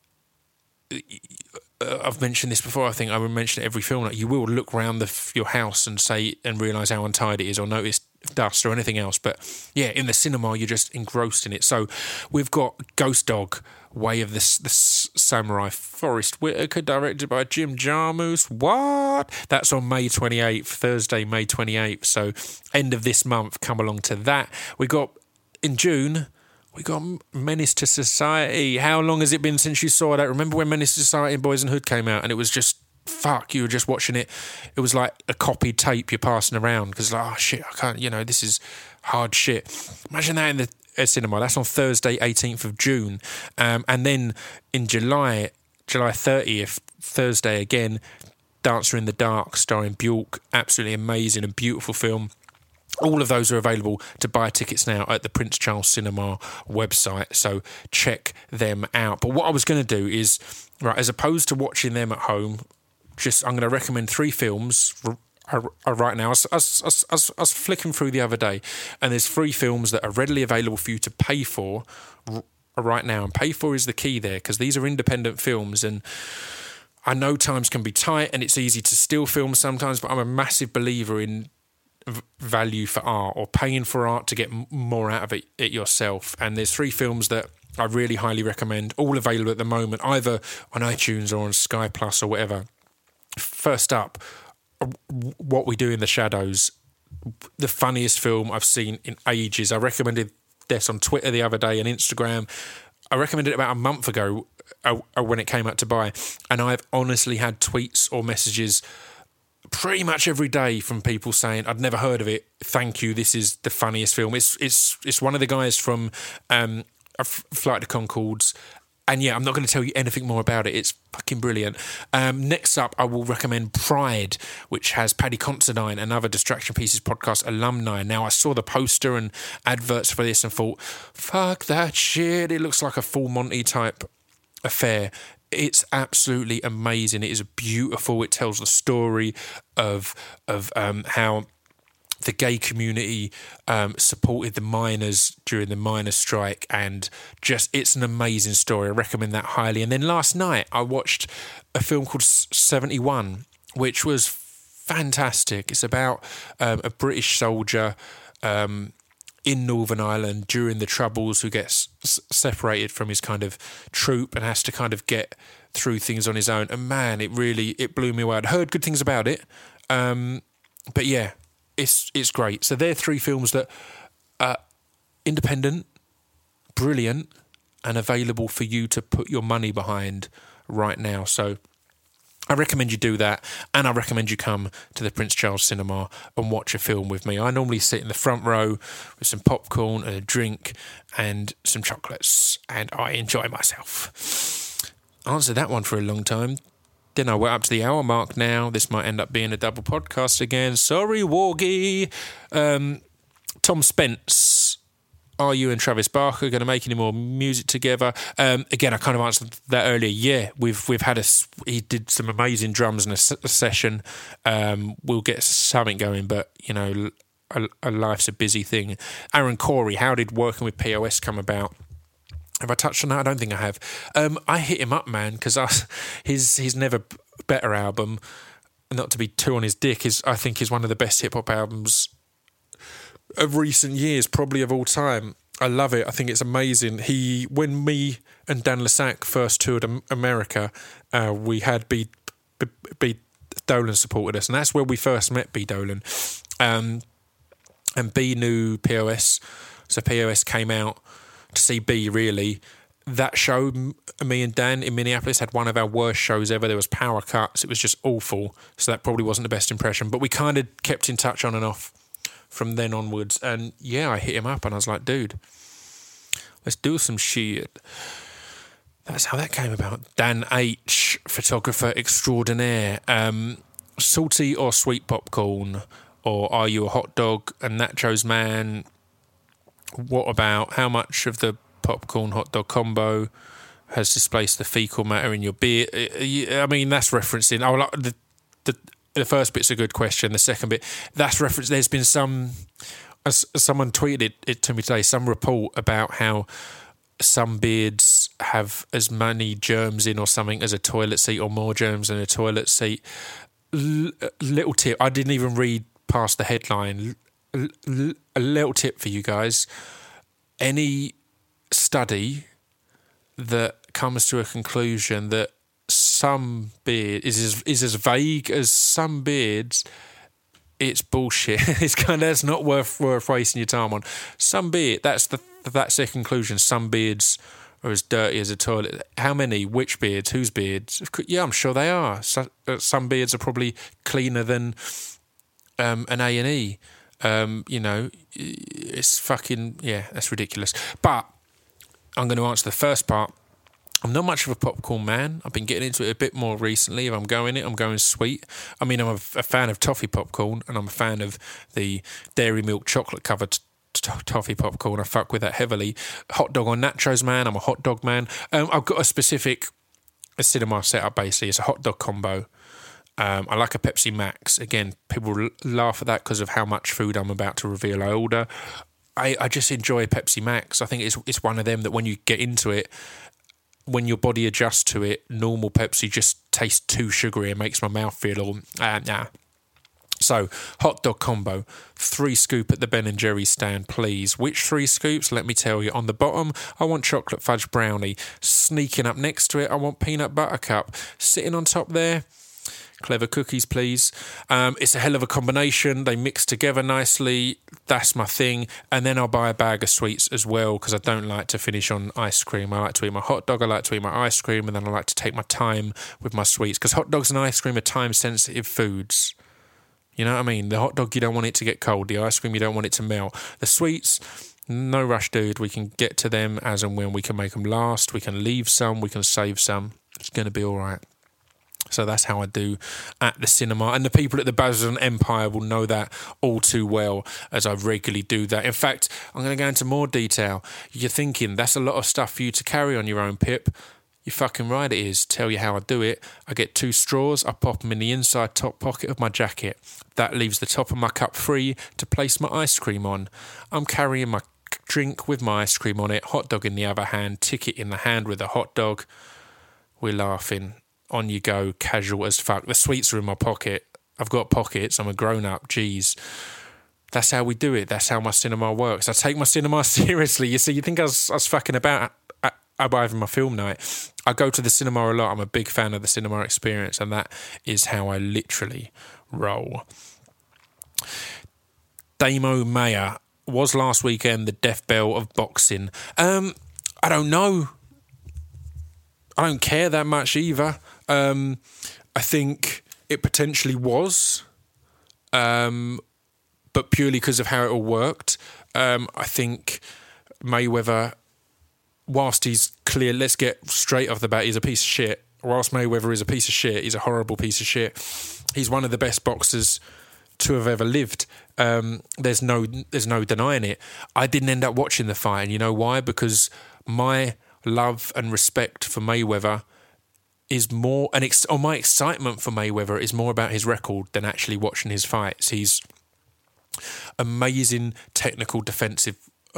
I've mentioned this before. I think I would mention it every film. Like you will look around your house and realise how untidy it is, or notice dust or anything else. But yeah, in the cinema, you're just engrossed in it. So we've got Ghost Dog, Way of the Samurai, Forrest Whitaker, directed by Jim Jarmusch. What? That's on May 28th, Thursday, May 28th. So end of this month, come along to that. We got in June. We got Menace to Society. How long has it been since you saw that? Remember when Menace to Society and Boys in the Hood came out and it was just, fuck, you were just watching it. It was like a copied tape you're passing around because like, oh shit, I can't, this is hard shit. Imagine that in the cinema. That's on Thursday, 18th of June. And then in July 30th, Thursday again, Dancer in the Dark starring Bjork. Absolutely amazing and beautiful film. All of those are available to buy tickets now at the Prince Charles Cinema website, so check them out. But what I was going to do is, right, as opposed to watching them at home, I'm going to recommend 3 films right now. I was flicking through the other day, and there's 3 films that are readily available for you to pay for right now. And pay for is the key there, because these are independent films, and I know times can be tight, and it's easy to steal films sometimes, but I'm a massive believer in value for art, or paying for art to get more out of it yourself. And there's 3 films that I really highly recommend, all available at the moment, either on iTunes or on Sky Plus or whatever. First up, What We Do in the Shadows, the funniest film I've seen in ages. I recommended this on Twitter the other day and Instagram. I recommended it about a month ago when it came out to buy, and I've honestly had tweets or messages pretty much every day from people saying, I'd never heard of it, thank you, this is the funniest film. It's one of the guys from Flight of Conchords, and yeah, I'm not going to tell you anything more about it, it's fucking brilliant. Next up, I will recommend Pride, which has Paddy Considine, another Distraction Pieces podcast alumni. Now, I saw the poster and adverts for this and thought, fuck that shit, it looks like a Full Monty type affair. It's absolutely amazing. It is beautiful. It tells the story of how the gay community supported the miners during the miners' strike, and just it's an amazing story. I recommend that highly. And then last night I watched a film called 71, which was fantastic. It's about a British soldier in Northern Ireland during the Troubles who gets separated from his kind of troop and has to kind of get through things on his own. And man, it blew me away. I'd heard good things about it, but yeah, it's great. So they're 3 films that are independent, brilliant, and available for you to put your money behind right now. So I recommend you do that, and I recommend you come to the Prince Charles Cinema and watch a film with me. I normally sit in the front row with some popcorn and a drink and some chocolates, and I enjoy myself. Answered that one for a long time. Then we're up to the hour mark now. This might end up being a double podcast again. Sorry, Wargie. Tom Spence, are you and Travis Barker going to make any more music together? Again, I kind of answered that earlier. Yeah, we've had he did some amazing drums in a session. We'll get something going, but a life's a busy thing. Aaron Corey, how did working with POS come about? Have I touched on that? I don't think I have. I hit him up, man, because his Never Better album, not to be too on his dick, I think is one of the best hip hop albums of recent years, probably of all time. I love it. I think it's amazing. When me and Dan Lasac first toured America, we had B Dolan supported us, and that's where we first met B Dolan. And B knew POS, so POS came out to see B, really. That show, me and Dan in Minneapolis, had one of our worst shows ever. There was power cuts. It was just awful. So that probably wasn't the best impression. But we kind of kept in touch on and off from then onwards. And yeah, I hit him up and I was like, dude, let's do some shit. That's how that came about. Dan H, photographer extraordinaire. salty or sweet popcorn, or are you a hot dog and nachos man? What about how much of the popcorn hot dog combo has displaced the fecal matter in your beer? I mean, that's referencing. Oh, like the first bit's a good question. The second bit, that's reference. There's been some. Someone tweeted it to me today. Some report about how some beards have as many germs in or something as a toilet seat, or more germs than a toilet seat. Little tip. I didn't even read past the headline. A little tip for you guys. Any study that comes to a conclusion that some beard is as vague as some beards, it's bullshit. That's not worth wasting your time on. Some beard, that's their conclusion. Some beards are as dirty as a toilet. How many? Which beards? Whose beards? Yeah, I'm sure they are. Some beards are probably cleaner than an A&E. It's fucking, yeah, that's ridiculous. But I'm going to answer the first part. I'm not much of a popcorn man. I've been getting into it a bit more recently. If I'm going sweet. I mean, I'm a fan of toffee popcorn, and I'm a fan of the dairy milk chocolate covered toffee popcorn. I fuck with that heavily. Hot dog on nachos man. I'm a hot dog man. I've got a cinema setup basically. It's a hot dog combo. I like a Pepsi Max. Again, people laugh at that because of how much food I'm about to reveal I order. I just enjoy Pepsi Max. I think it's one of them that when you get into it, when your body adjusts to it, normal Pepsi just tastes too sugary and makes my mouth feel all nah. So, hot dog combo, 3 scoop at the Ben & Jerry's stand, please. Which 3 scoops? Let me tell you. On the bottom, I want chocolate fudge brownie. Sneaking up next to it, I want peanut butter cup. Sitting on top there, clever cookies, please. It's a hell of a combination. They mix together nicely. That's my thing. And then I'll buy a bag of sweets as well, because I don't like to finish on ice cream. I like to eat my hot dog, I like to eat my ice cream, and then I like to take my time with my sweets, because hot dogs and ice cream are time-sensitive foods. You know what I mean? The hot dog, you don't want it to get cold. The ice cream, you don't want it to melt. The sweets, no rush, dude. We can get to them as and when. We can make them last. We can leave some. We can save some. It's going to be all right. So that's how I do at the cinema. And the people at the Basildon Empire will know that all too well, as I regularly do that. In fact, I'm going to go into more detail. You're thinking, that's a lot of stuff for you to carry on your own, Pip. You're fucking right it is. Tell you how I do it. I get 2 straws, I pop them in the inside top pocket of my jacket. That leaves the top of my cup free to place my ice cream on. I'm carrying my drink with my ice cream on it, hot dog in the other hand, ticket in the hand with a hot dog. We're laughing. On you go, casual as fuck. The sweets are in my pocket. I've got pockets. I'm a grown-up. Jeez. That's how we do it. That's how my cinema works. I take my cinema seriously. You see, you think I was fucking about having my film night. I go to the cinema a lot. I'm a big fan of the cinema experience, and that is how I literally roll. Damo Mayer was last weekend the death bell of boxing. I don't know. I don't care that much either. I think it potentially was, but purely because of how it all worked. I think Mayweather, whilst he's clear, let's get straight off the bat, he's a piece of shit. Whilst Mayweather is a piece of shit, he's a horrible piece of shit. He's one of the best boxers to have ever lived. There's no denying it. I didn't end up watching the fight, and you know why? Because my love and respect for Mayweather is more, or my excitement for Mayweather is more about his record than actually watching his fights. He's amazing technical defensive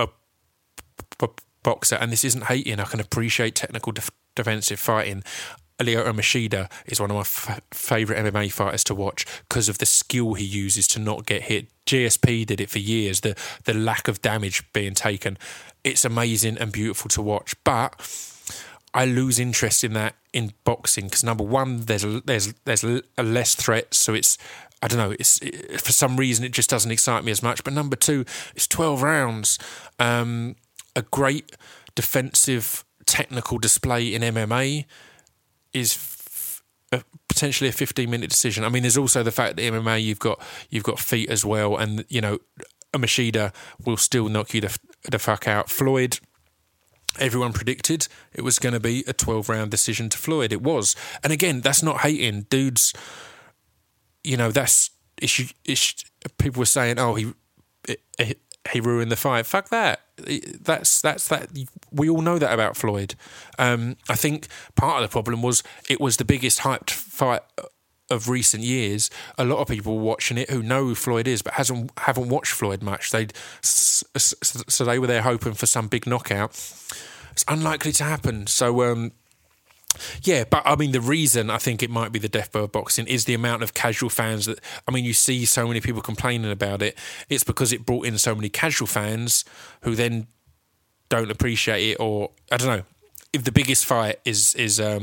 boxer, and this isn't hating. I can appreciate technical defensive fighting. Lyoto Machida is one of my favourite MMA fighters to watch because of the skill he uses to not get hit. GSP did it for years, the lack of damage being taken. It's amazing and beautiful to watch, but I lose interest in that in boxing because number one, there's a less threat, so it's, I don't know, for some reason it just doesn't excite me as much. But number two, it's 12 rounds, a great defensive technical display in MMA is potentially a 15-minute decision. I mean, there's also the fact that MMA you've got feet as well, and you know, a Machida will still knock you the fuck out. Floyd, everyone predicted it was going to be a 12-round decision to Floyd. It was, and again, that's not hating. Dude's that's people were saying, oh, he ruined the fight. Fuck that. That's that. We all know that about Floyd. I think part of the problem was it was the biggest hyped fight of recent years. A lot of people watching it who know who Floyd is but haven't watched Floyd much. So they were there hoping for some big knockout. It's unlikely to happen. So yeah, but I mean, the reason I think it might be the death blow of boxing is the amount of casual fans that, I mean, you see so many people complaining about it. It's because it brought in so many casual fans who then don't appreciate it, or I don't know. If the biggest fight is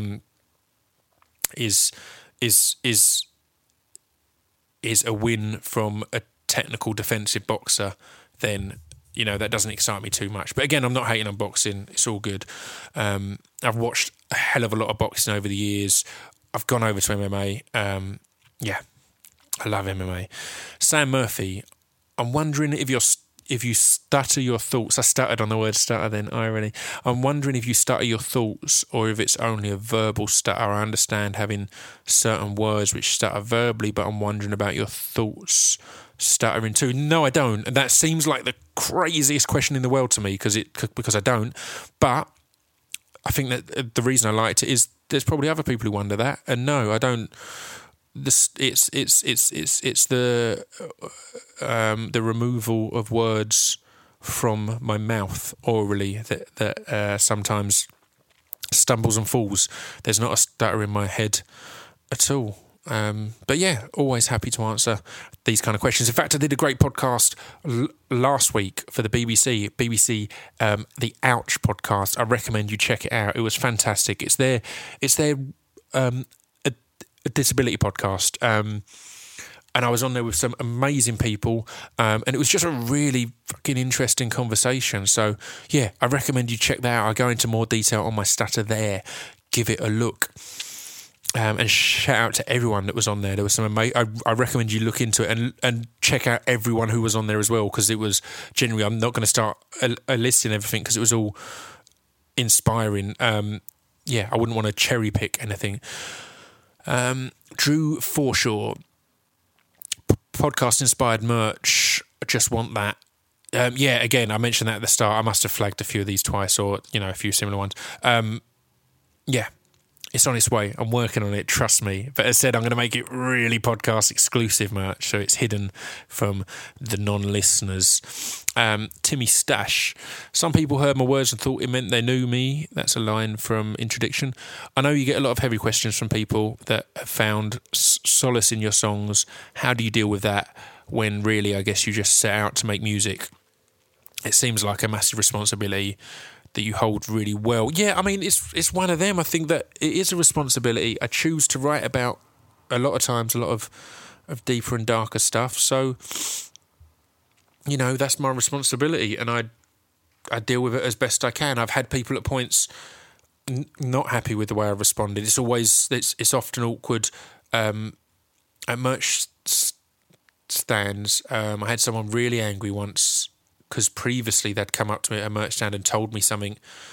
a win from a technical defensive boxer, then that doesn't excite me too much. But again, I'm not hating on boxing. It's all good. I've watched a hell of a lot of boxing over the years. I've gone over to MMA. Yeah, I love MMA. Sam Murphy, I'm wondering if you stutter your thoughts. I stuttered on the word stutter then, irony. I'm wondering if you stutter your thoughts or if it's only a verbal stutter. I understand having certain words which stutter verbally, but I'm wondering about your thoughts stuttering too. No, I don't. And that seems like the craziest question in the world to me because I don't. But I think that the reason I liked it is there's probably other people who wonder that. And no, I don't. It's the removal of words from my mouth orally that sometimes stumbles and falls. There's not a stutter in my head at all. But yeah, always happy to answer these kind of questions. In fact, I did a great podcast last week for the BBC, the Ouch podcast. I recommend you check it out. It was fantastic. It's their a disability podcast. And I was on there with some amazing people, and it was just a really fucking interesting conversation. So yeah, I recommend you check that out. I go into more detail on my stutter there. Give it a look. And shout out to everyone that was on there. There was some amazing. I recommend you look into it and check out everyone who was on there as well, because it was genuinely. I'm not going to start a listing everything because it was all inspiring. Yeah, I wouldn't want to cherry pick anything. Drew Forshaw, podcast inspired merch. I just want that. Yeah, again, I mentioned that at the start. I must have flagged a few of these twice, or a few similar ones. Yeah. It's on its way. I'm working on it, trust me. But as I said, I'm going to make it really podcast exclusive merch, so it's hidden from the non-listeners. Timmy Stash. Some people heard my words and thought it meant they knew me. That's a line from Introduction. I know you get a lot of heavy questions from people that have found solace in your songs. How do you deal with that when really, I guess, you just set out to make music? It seems like a massive responsibility that you hold really well. Yeah, I mean, it's one of them. I think that it is a responsibility. I choose to write about, a lot of times, a lot of deeper and darker stuff. So, that's my responsibility, and I deal with it as best I can. I've had people at points not happy with the way I've responded. It's often awkward at merch stands. I had someone really angry once, because previously they'd come up to me at a merch stand and told me something,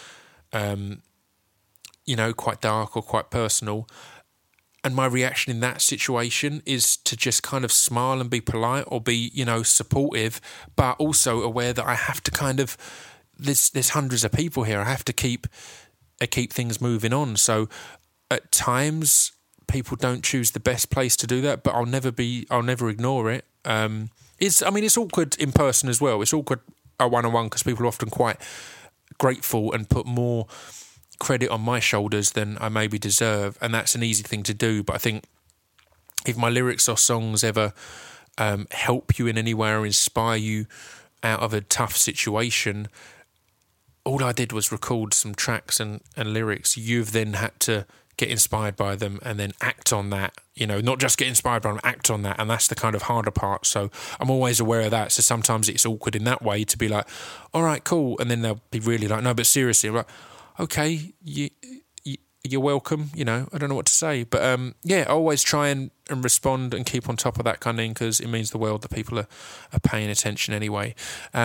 quite dark or quite personal. And my reaction in that situation is to just kind of smile and be polite or be, supportive, but also aware that I have to kind of, there's hundreds of people here. I have to keep things moving on. So at times people don't choose the best place to do that, but I'll never ignore it. It's awkward in person as well. It's awkward a one-on-one because people are often quite grateful and put more credit on my shoulders than I maybe deserve, and that's an easy thing to do. But I think if my lyrics or songs ever help you in any way or inspire you out of a tough situation, all I did was record some tracks and lyrics. You've then had to get inspired by them and then act on that, not just get inspired by them, act on that. And that's the kind of harder part. So I'm always aware of that. So sometimes it's awkward in that way to be like, all right, cool. And then they'll be really like, no, but seriously, I'm like, okay, you're welcome. I don't know what to say. But I always try and respond and keep on top of that kind of thing, because it means the world that people are paying attention anyway.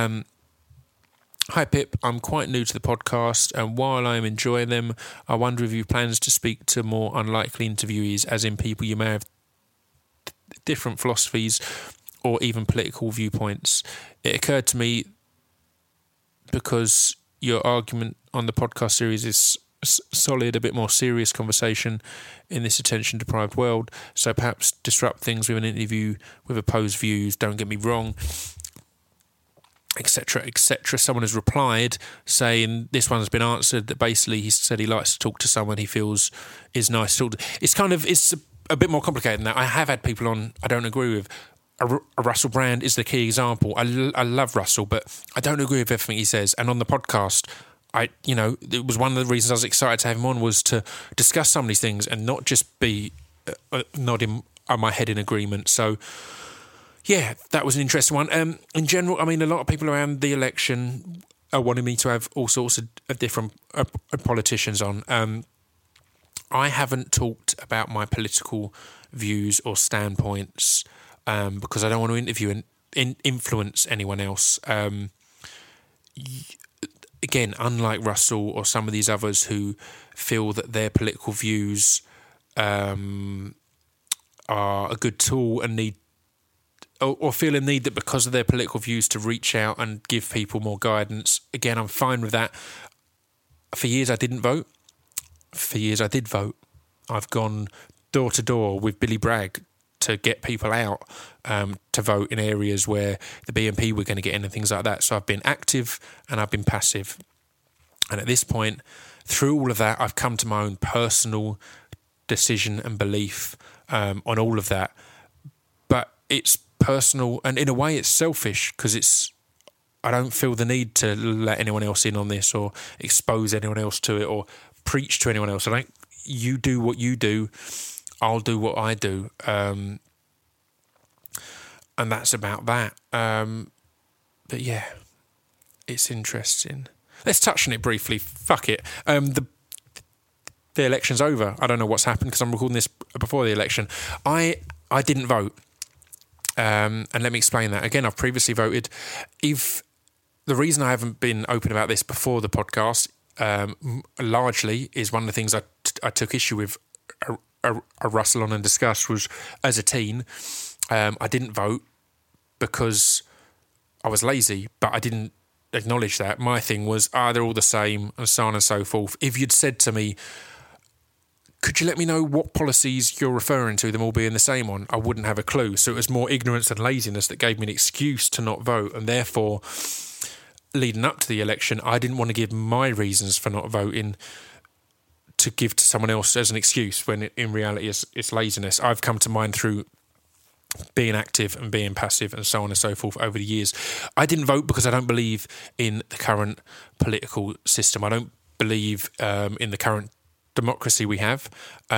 Hi Pip, I'm quite new to the podcast, and while I'm enjoying them, I wonder if you have plans to speak to more unlikely interviewees, as in people you may have different philosophies or even political viewpoints. It occurred to me, because your argument on the podcast series is solid, a bit more serious conversation in this attention-deprived world, so perhaps disrupt things with an interview with opposed views, don't get me wrong, etc., etc. Someone has replied saying this one's been answered, that basically he said he likes to talk to someone he feels is nice to talk to. It's a bit more complicated than that. I have had people on I don't agree with. A Russell Brand is the key example. I love Russell, but I don't agree with everything he says. And on the podcast, it was one of the reasons I was excited to have him on, was to discuss some of these things and not just be nodding my head in agreement. So, yeah, that was an interesting one. In general, I mean, a lot of people around the election are wanting me to have all sorts of different politicians on. I haven't talked about my political views or standpoints because I don't want to interview and influence anyone else. Again, unlike Russell or some of these others who feel that their political views are a good tool and need, or feel a need that because of their political views to reach out and give people more guidance. Again, I'm fine with that. For years I didn't vote. For years I did vote. I've gone door to door with Billy Bragg to get people out to vote in areas where the BNP were going to get in and things like that. So I've been active and I've been passive. And at this point, through all of that, I've come to my own personal decision and belief on all of that. But it's personal, and in a way it's selfish, because I don't feel the need to let anyone else in on this or expose anyone else to it or preach to anyone else. You do what you do, I'll do what I do, and that's about that. But yeah, it's interesting. Let's touch on it briefly. Fuck it. The election's over. I don't know what's happened because I'm recording this before the election. I didn't vote, and let me explain that. Again, I've previously voted. If the reason I haven't been open about this before the podcast, largely is one of the things I took issue with. A Russell on and discussed was, as a teen, I didn't vote because I was lazy, but I didn't acknowledge that. My thing was, they're all the same, and so on and so forth. If you'd said to me, could you let me know what policies you're referring to, them all being the same on, I wouldn't have a clue. So it was more ignorance and laziness that gave me an excuse to not vote, and therefore, leading up to the election, I didn't want to give my reasons for not voting to give to someone else as an excuse, when in reality it's laziness. I've come to mind through being active and being passive and so on and so forth over the years. I didn't vote because I don't believe in the current political system. I don't believe in the current democracy we have.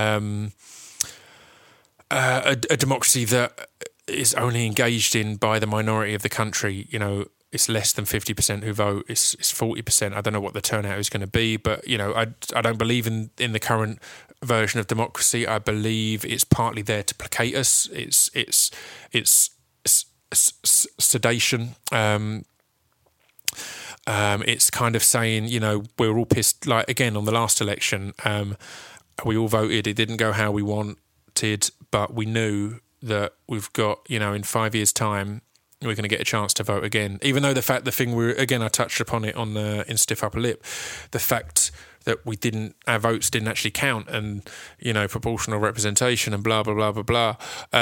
A democracy that is only engaged in by the minority of the country. It's less than 50% who vote. It's 40%. I don't know what the turnout is going to be, but I don't believe in the current version of democracy. I believe it's partly there to placate us. It's sedation. It's kind of saying, we're all pissed. Like again on the last election, we all voted. It didn't go how we wanted, but we knew that we've got in 5 years' time, we're going to get a chance to vote again. Even though I touched upon it in Stiff Upper Lip, the fact that our votes didn't actually count, and proportional representation and blah blah blah blah blah.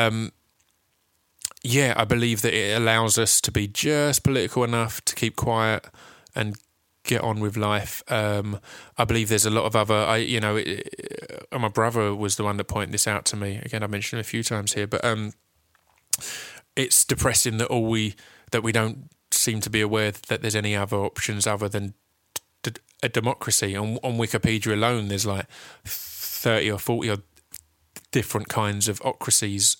I believe that it allows us to be just political enough to keep quiet and get on with life. I believe there's a lot of other. My brother was the one that pointed this out to me. Again, I mentioned it a few times here, but it's depressing that we don't seem to be aware that there's any other options other than a democracy. On Wikipedia alone, there's like 30 or 40 different kinds of ocracies.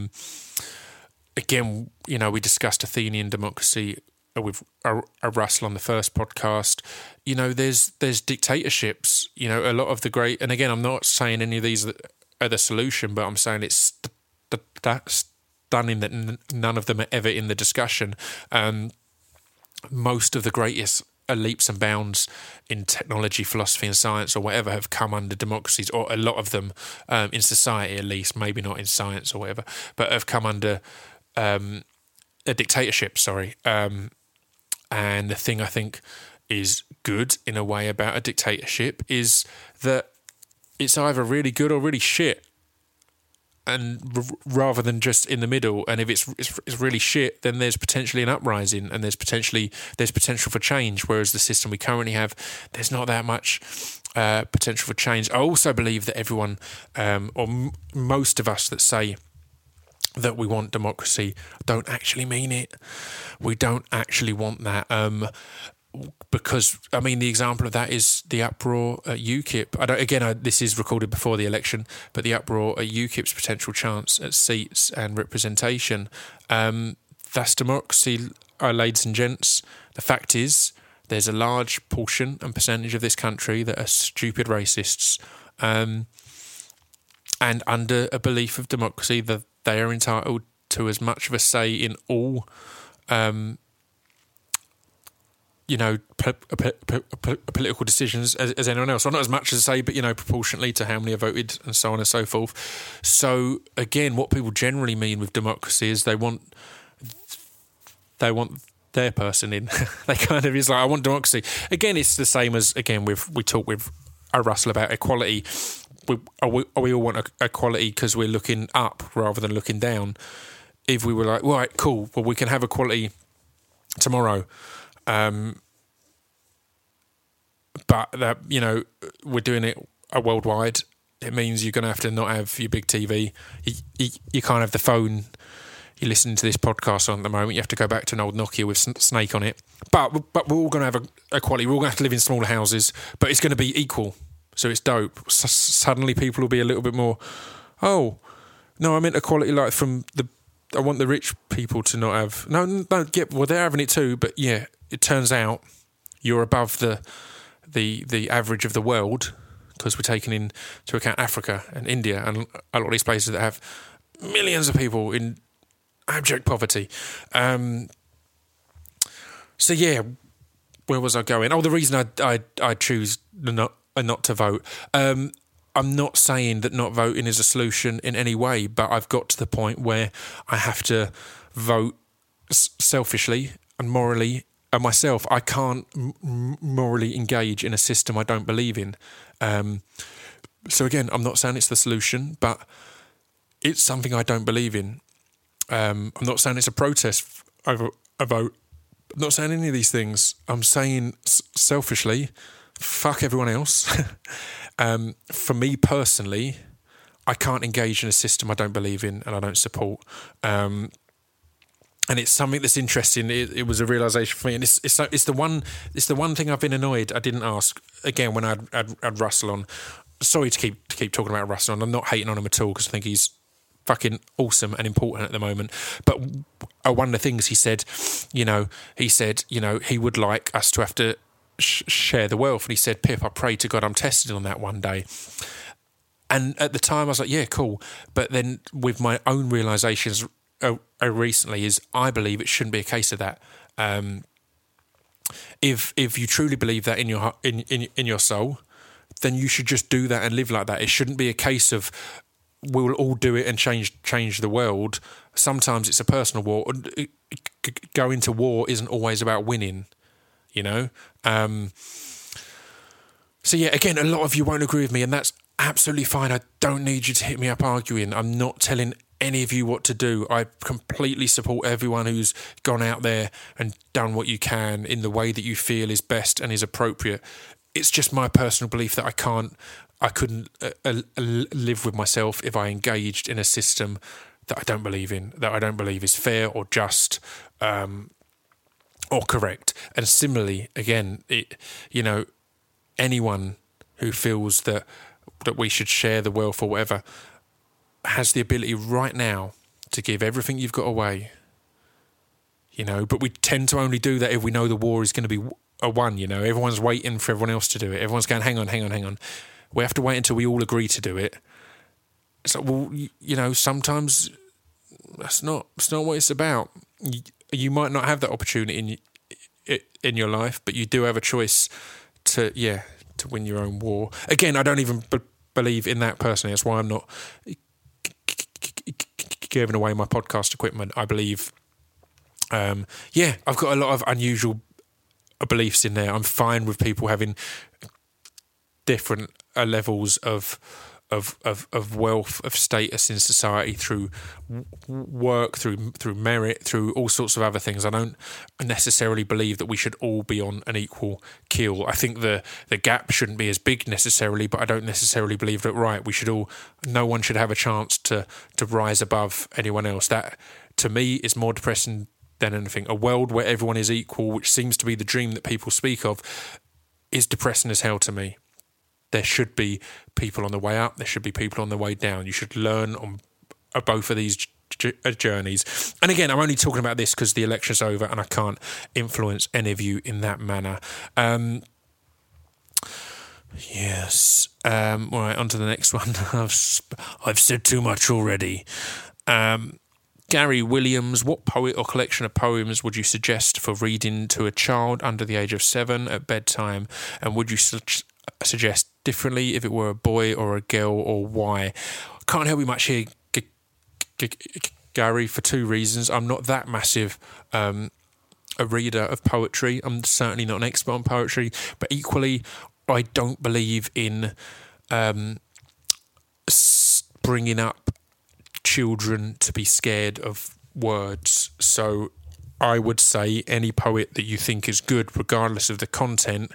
Again, we discussed Athenian democracy with a Russell on the first podcast. There's dictatorships. A lot of the great, and again, I'm not saying any of these are the solution, but I'm saying it's stunning that none of them are ever in the discussion. Most of the greatest leaps and bounds in technology, philosophy and science or whatever have come under democracies, or a lot of them in society at least, maybe not in science or whatever, but have come under a dictatorship, and the thing I think is good in a way about a dictatorship is that it's either really good or really shit, and rather than just in the middle. And if it's really shit, then there's potentially an uprising, and there's potential for change. Whereas the system we currently have, there's not that much potential for change. I also believe that everyone, or most of us that say that we want democracy, don't actually mean it. We don't actually want that. Because, I mean, the example of that is the uproar at UKIP. This is recorded before the election, but the uproar at UKIP's potential chance at seats and representation. That's democracy, ladies and gents. The fact is, there's a large portion and percentage of this country that are stupid racists. And under a belief of democracy, that they are entitled to as much of a say in all political decisions as anyone else. Well, not as much as say, but, proportionately to how many are voted and so on and so forth. So, again, what people generally mean with democracy is they want their person in. They kind of is like, I want democracy. Again, it's the same as, we talk with Russell about equality. We all want equality because we're looking up rather than looking down. If we were like, right, cool, well, we can have equality tomorrow, but that, we're doing it worldwide. It means you're going to have to not have your big TV. You can't have the phone you're listening to this podcast on at the moment. You have to go back to an old Nokia with Snake on it. But we're all going to have equality. We're all going to have to live in smaller houses, but it's going to be equal. So it's dope. Suddenly people will be a little bit more, oh, no, I meant equality like from I want the rich people to not have... No, they're having it too, but yeah, it turns out you're above the average of the world, because we're taking into account Africa and India and a lot of these places that have millions of people in abject poverty. So yeah, where was I going? Oh, the reason I choose not to vote. I'm not saying that not voting is a solution in any way, but I've got to the point where I have to vote selfishly and morally. And myself, I can't morally engage in a system I don't believe in. So again, I'm not saying it's the solution, but it's something I don't believe in. I'm not saying it's a protest over a vote. I'm not saying any of these things. I'm saying selfishly, fuck everyone else. For me personally, I can't engage in a system I don't believe in and I don't support. And it's something that's interesting. It was a realisation for me, and it's the one thing I've been annoyed I didn't ask again when I'd Russell on. Sorry to keep talking about Russell on. I'm not hating on him at all because I think he's fucking awesome and important at the moment. But one of the things he said, he would like us to have to share the wealth, and he said, Pip, I pray to God I'm tested on that one day. And at the time I was like, yeah, cool. But then with my own realisations recently is I believe it shouldn't be a case of that. If you truly believe that in your in your soul, then you should just do that and live like that. It shouldn't be a case of we'll all do it and change the world. Sometimes it's a personal war. Going to war isn't always about winning, So yeah, again, a lot of you won't agree with me, and that's absolutely fine. I don't need you to hit me up arguing. I'm not telling any of you what to do. I completely support everyone who's gone out there and done what you can in the way that you feel is best and is appropriate. It's just my personal belief that I couldn't live with myself if I engaged in a system that I don't believe in, that I don't believe is fair or just or correct. And similarly, again, anyone who feels that we should share the wealth or whatever has the ability right now to give everything you've got away, but we tend to only do that if we know the war is going to be won. Everyone's waiting for everyone else to do it. Everyone's going, hang on. We have to wait until we all agree to do it. It's like, well, sometimes that's not what it's about. You might not have that opportunity in your life, but you do have a choice to win your own war. Again, I don't even believe in that personally. That's why I'm not giving away my podcast equipment. I believe, I've got a lot of unusual beliefs in there. I'm fine with people having different levels of wealth, of status in society through work, through merit, through all sorts of other things. I don't necessarily believe that we should all be on an equal keel. I think the gap shouldn't be as big necessarily, but I don't necessarily believe that no one should have a chance to rise above anyone else. That to me is more depressing than anything. A world where everyone is equal, which seems to be the dream that people speak of, is depressing as hell to me. There should be people on the way up. There should be people on the way down. You should learn on both of these journeys. And again, I'm only talking about this because the election's over and I can't influence any of you in that manner. Yes. All right, on to the next one. I've said too much already. Gary Williams, what poet or collection of poems would you suggest for reading to a child under the age of 7 at bedtime? And would you suggest differently if it were a boy or a girl, or why? Can't help you much here, Gary, for two reasons. I'm not that massive a reader of poetry. I'm certainly not an expert on poetry, but equally I don't believe in bringing up children to be scared of words. So I would say any poet that you think is good, regardless of the content,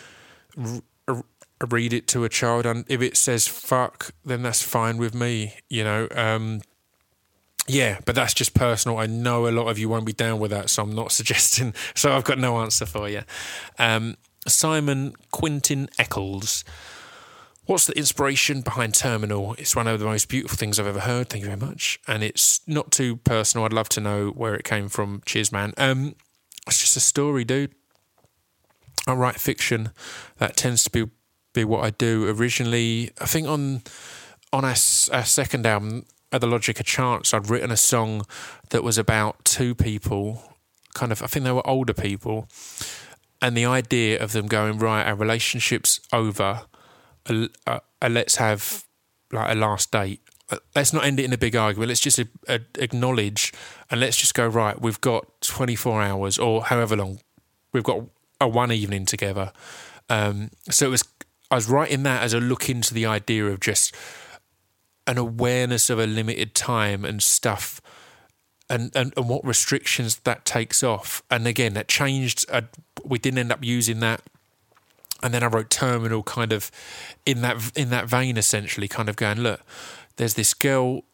read it to a child, and if it says fuck, then that's fine with me, but that's just personal. I know a lot of you won't be down with that, so I'm not suggesting, so I've got no answer for you. Simon Quintin Eccles, what's the inspiration behind Terminal? It's one of the most beautiful things I've ever heard, thank you very much, and it's not too personal. I'd love to know where it came from. Cheers, man. It's just a story, dude. I write fiction. That tends to be what I do. Originally, I think on our second album, The Logic of Chance, I'd written a song that was about two people, I think they were older people, and the idea of them going, right, our relationship's over, let's have like a last date. Let's not end it in a big argument. Let's just acknowledge, and let's just go, right, we've got 24 hours or however long. We've got a one evening together. So I was writing that as a look into the idea of just an awareness of a limited time and stuff, and what restrictions that takes off. And again, that changed. We didn't end up using that. And then I wrote Terminal kind of in that vein, essentially, kind of going, look, there's this girl,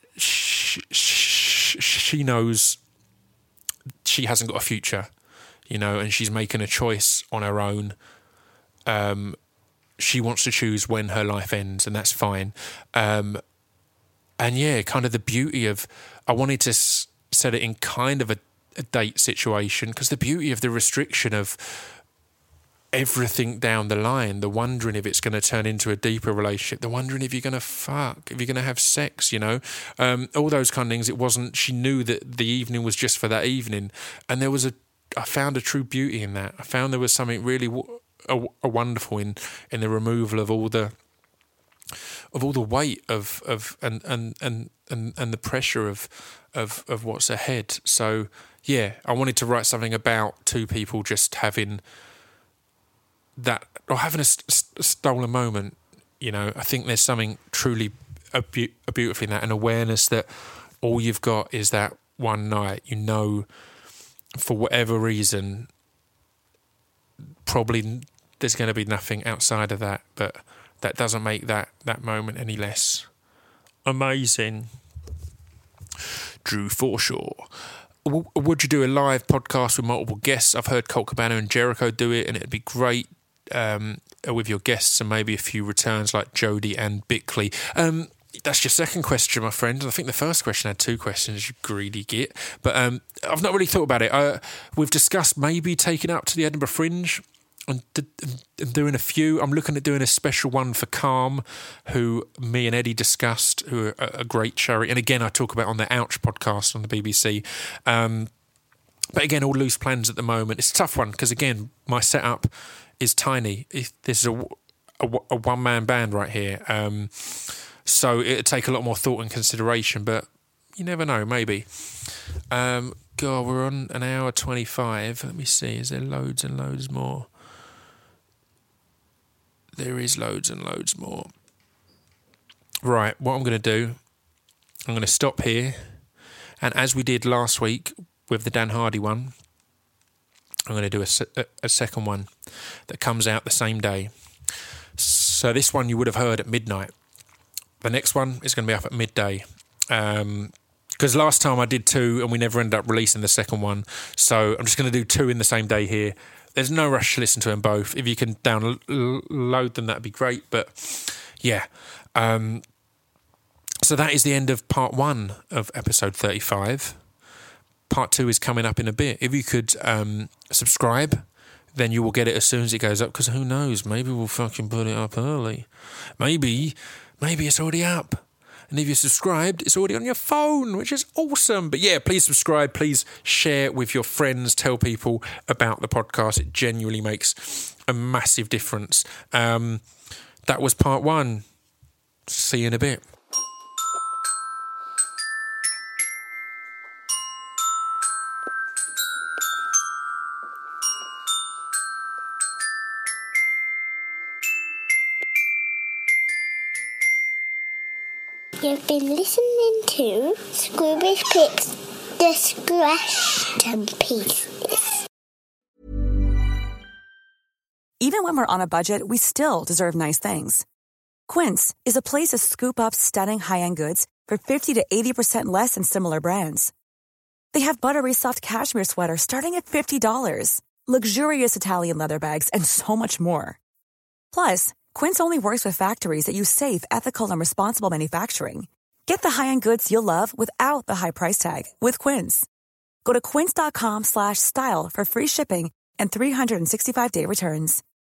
she knows she hasn't got a future, and she's making a choice on her own. She wants to choose when her life ends, and that's fine. And kind of the beauty of, I wanted to set it in kind of a date situation, because the beauty of the restriction of everything down the line, the wondering if it's going to turn into a deeper relationship, the wondering if you're going to fuck, if you're going to have sex, all those kind of things. It wasn't, she knew that the evening was just for that evening, and I found a true beauty in that. I found there was something really a wonderful in the removal of all the weight of and the pressure of what's ahead. So I wanted to write something about two people just having that, or having a stolen moment. I think there's something truly beautiful in that, an awareness that all you've got is that one night. For whatever reason, probably there's going to be nothing outside of that, but that doesn't make that moment any less amazing. Drew Forshaw, would you do a live podcast with multiple guests? I've heard Colt Cabana and Jericho do it, and it'd be great with your guests and maybe a few returns like Jody and Bickley. That's your second question, my friend. I think the first question had two questions, you greedy git. But I've not really thought about it. We've discussed maybe taking it up to the Edinburgh Fringe and doing a few. I'm looking at doing a special one for Calm, who me and Eddie discussed, who are a great charity. And again, I talk about on the Ouch podcast on the BBC. But again, all loose plans at the moment. It's a tough one because, again, my setup is tiny. This is a one-man band right here. So it'd take a lot more thought and consideration, but you never know, maybe. God, we're on an hour 25. Let me see. Is there loads and loads more? There is loads and loads more. Right, what I'm going to do, I'm going to stop here. And as we did last week with the Dan Hardy one, I'm going to do a second one that comes out the same day. So this one you would have heard at midnight. The next one is going to be up at midday. Because last time I did 2 and we never ended up releasing the second one. So I'm just going to do 2 in the same day here. There's no rush to listen to them both. If you can download them, that'd be great. But yeah. So that is the end of part 1 of episode 35. Part 2 is coming up in a bit. If you could subscribe, then you will get it as soon as it goes up. Because who knows? Maybe we'll fucking put it up early. Maybe it's already up. And if you're subscribed, it's already on your phone, which is awesome. But yeah, please subscribe. Please share with your friends. Tell people about the podcast. It genuinely makes a massive difference. That was part 1. See you in a bit. You've been listening to Scroobius Pip's Discretion Pieces. Even when we're on a budget, we still deserve nice things. Quince is a place to scoop up stunning high-end goods for 50 to 80% less than similar brands. They have buttery soft cashmere sweaters starting at $50, luxurious Italian leather bags, and so much more. Plus, Quince only works with factories that use safe, ethical, and responsible manufacturing. Get the high-end goods you'll love without the high price tag with Quince. Go to quince.com/style for free shipping and 365-day returns.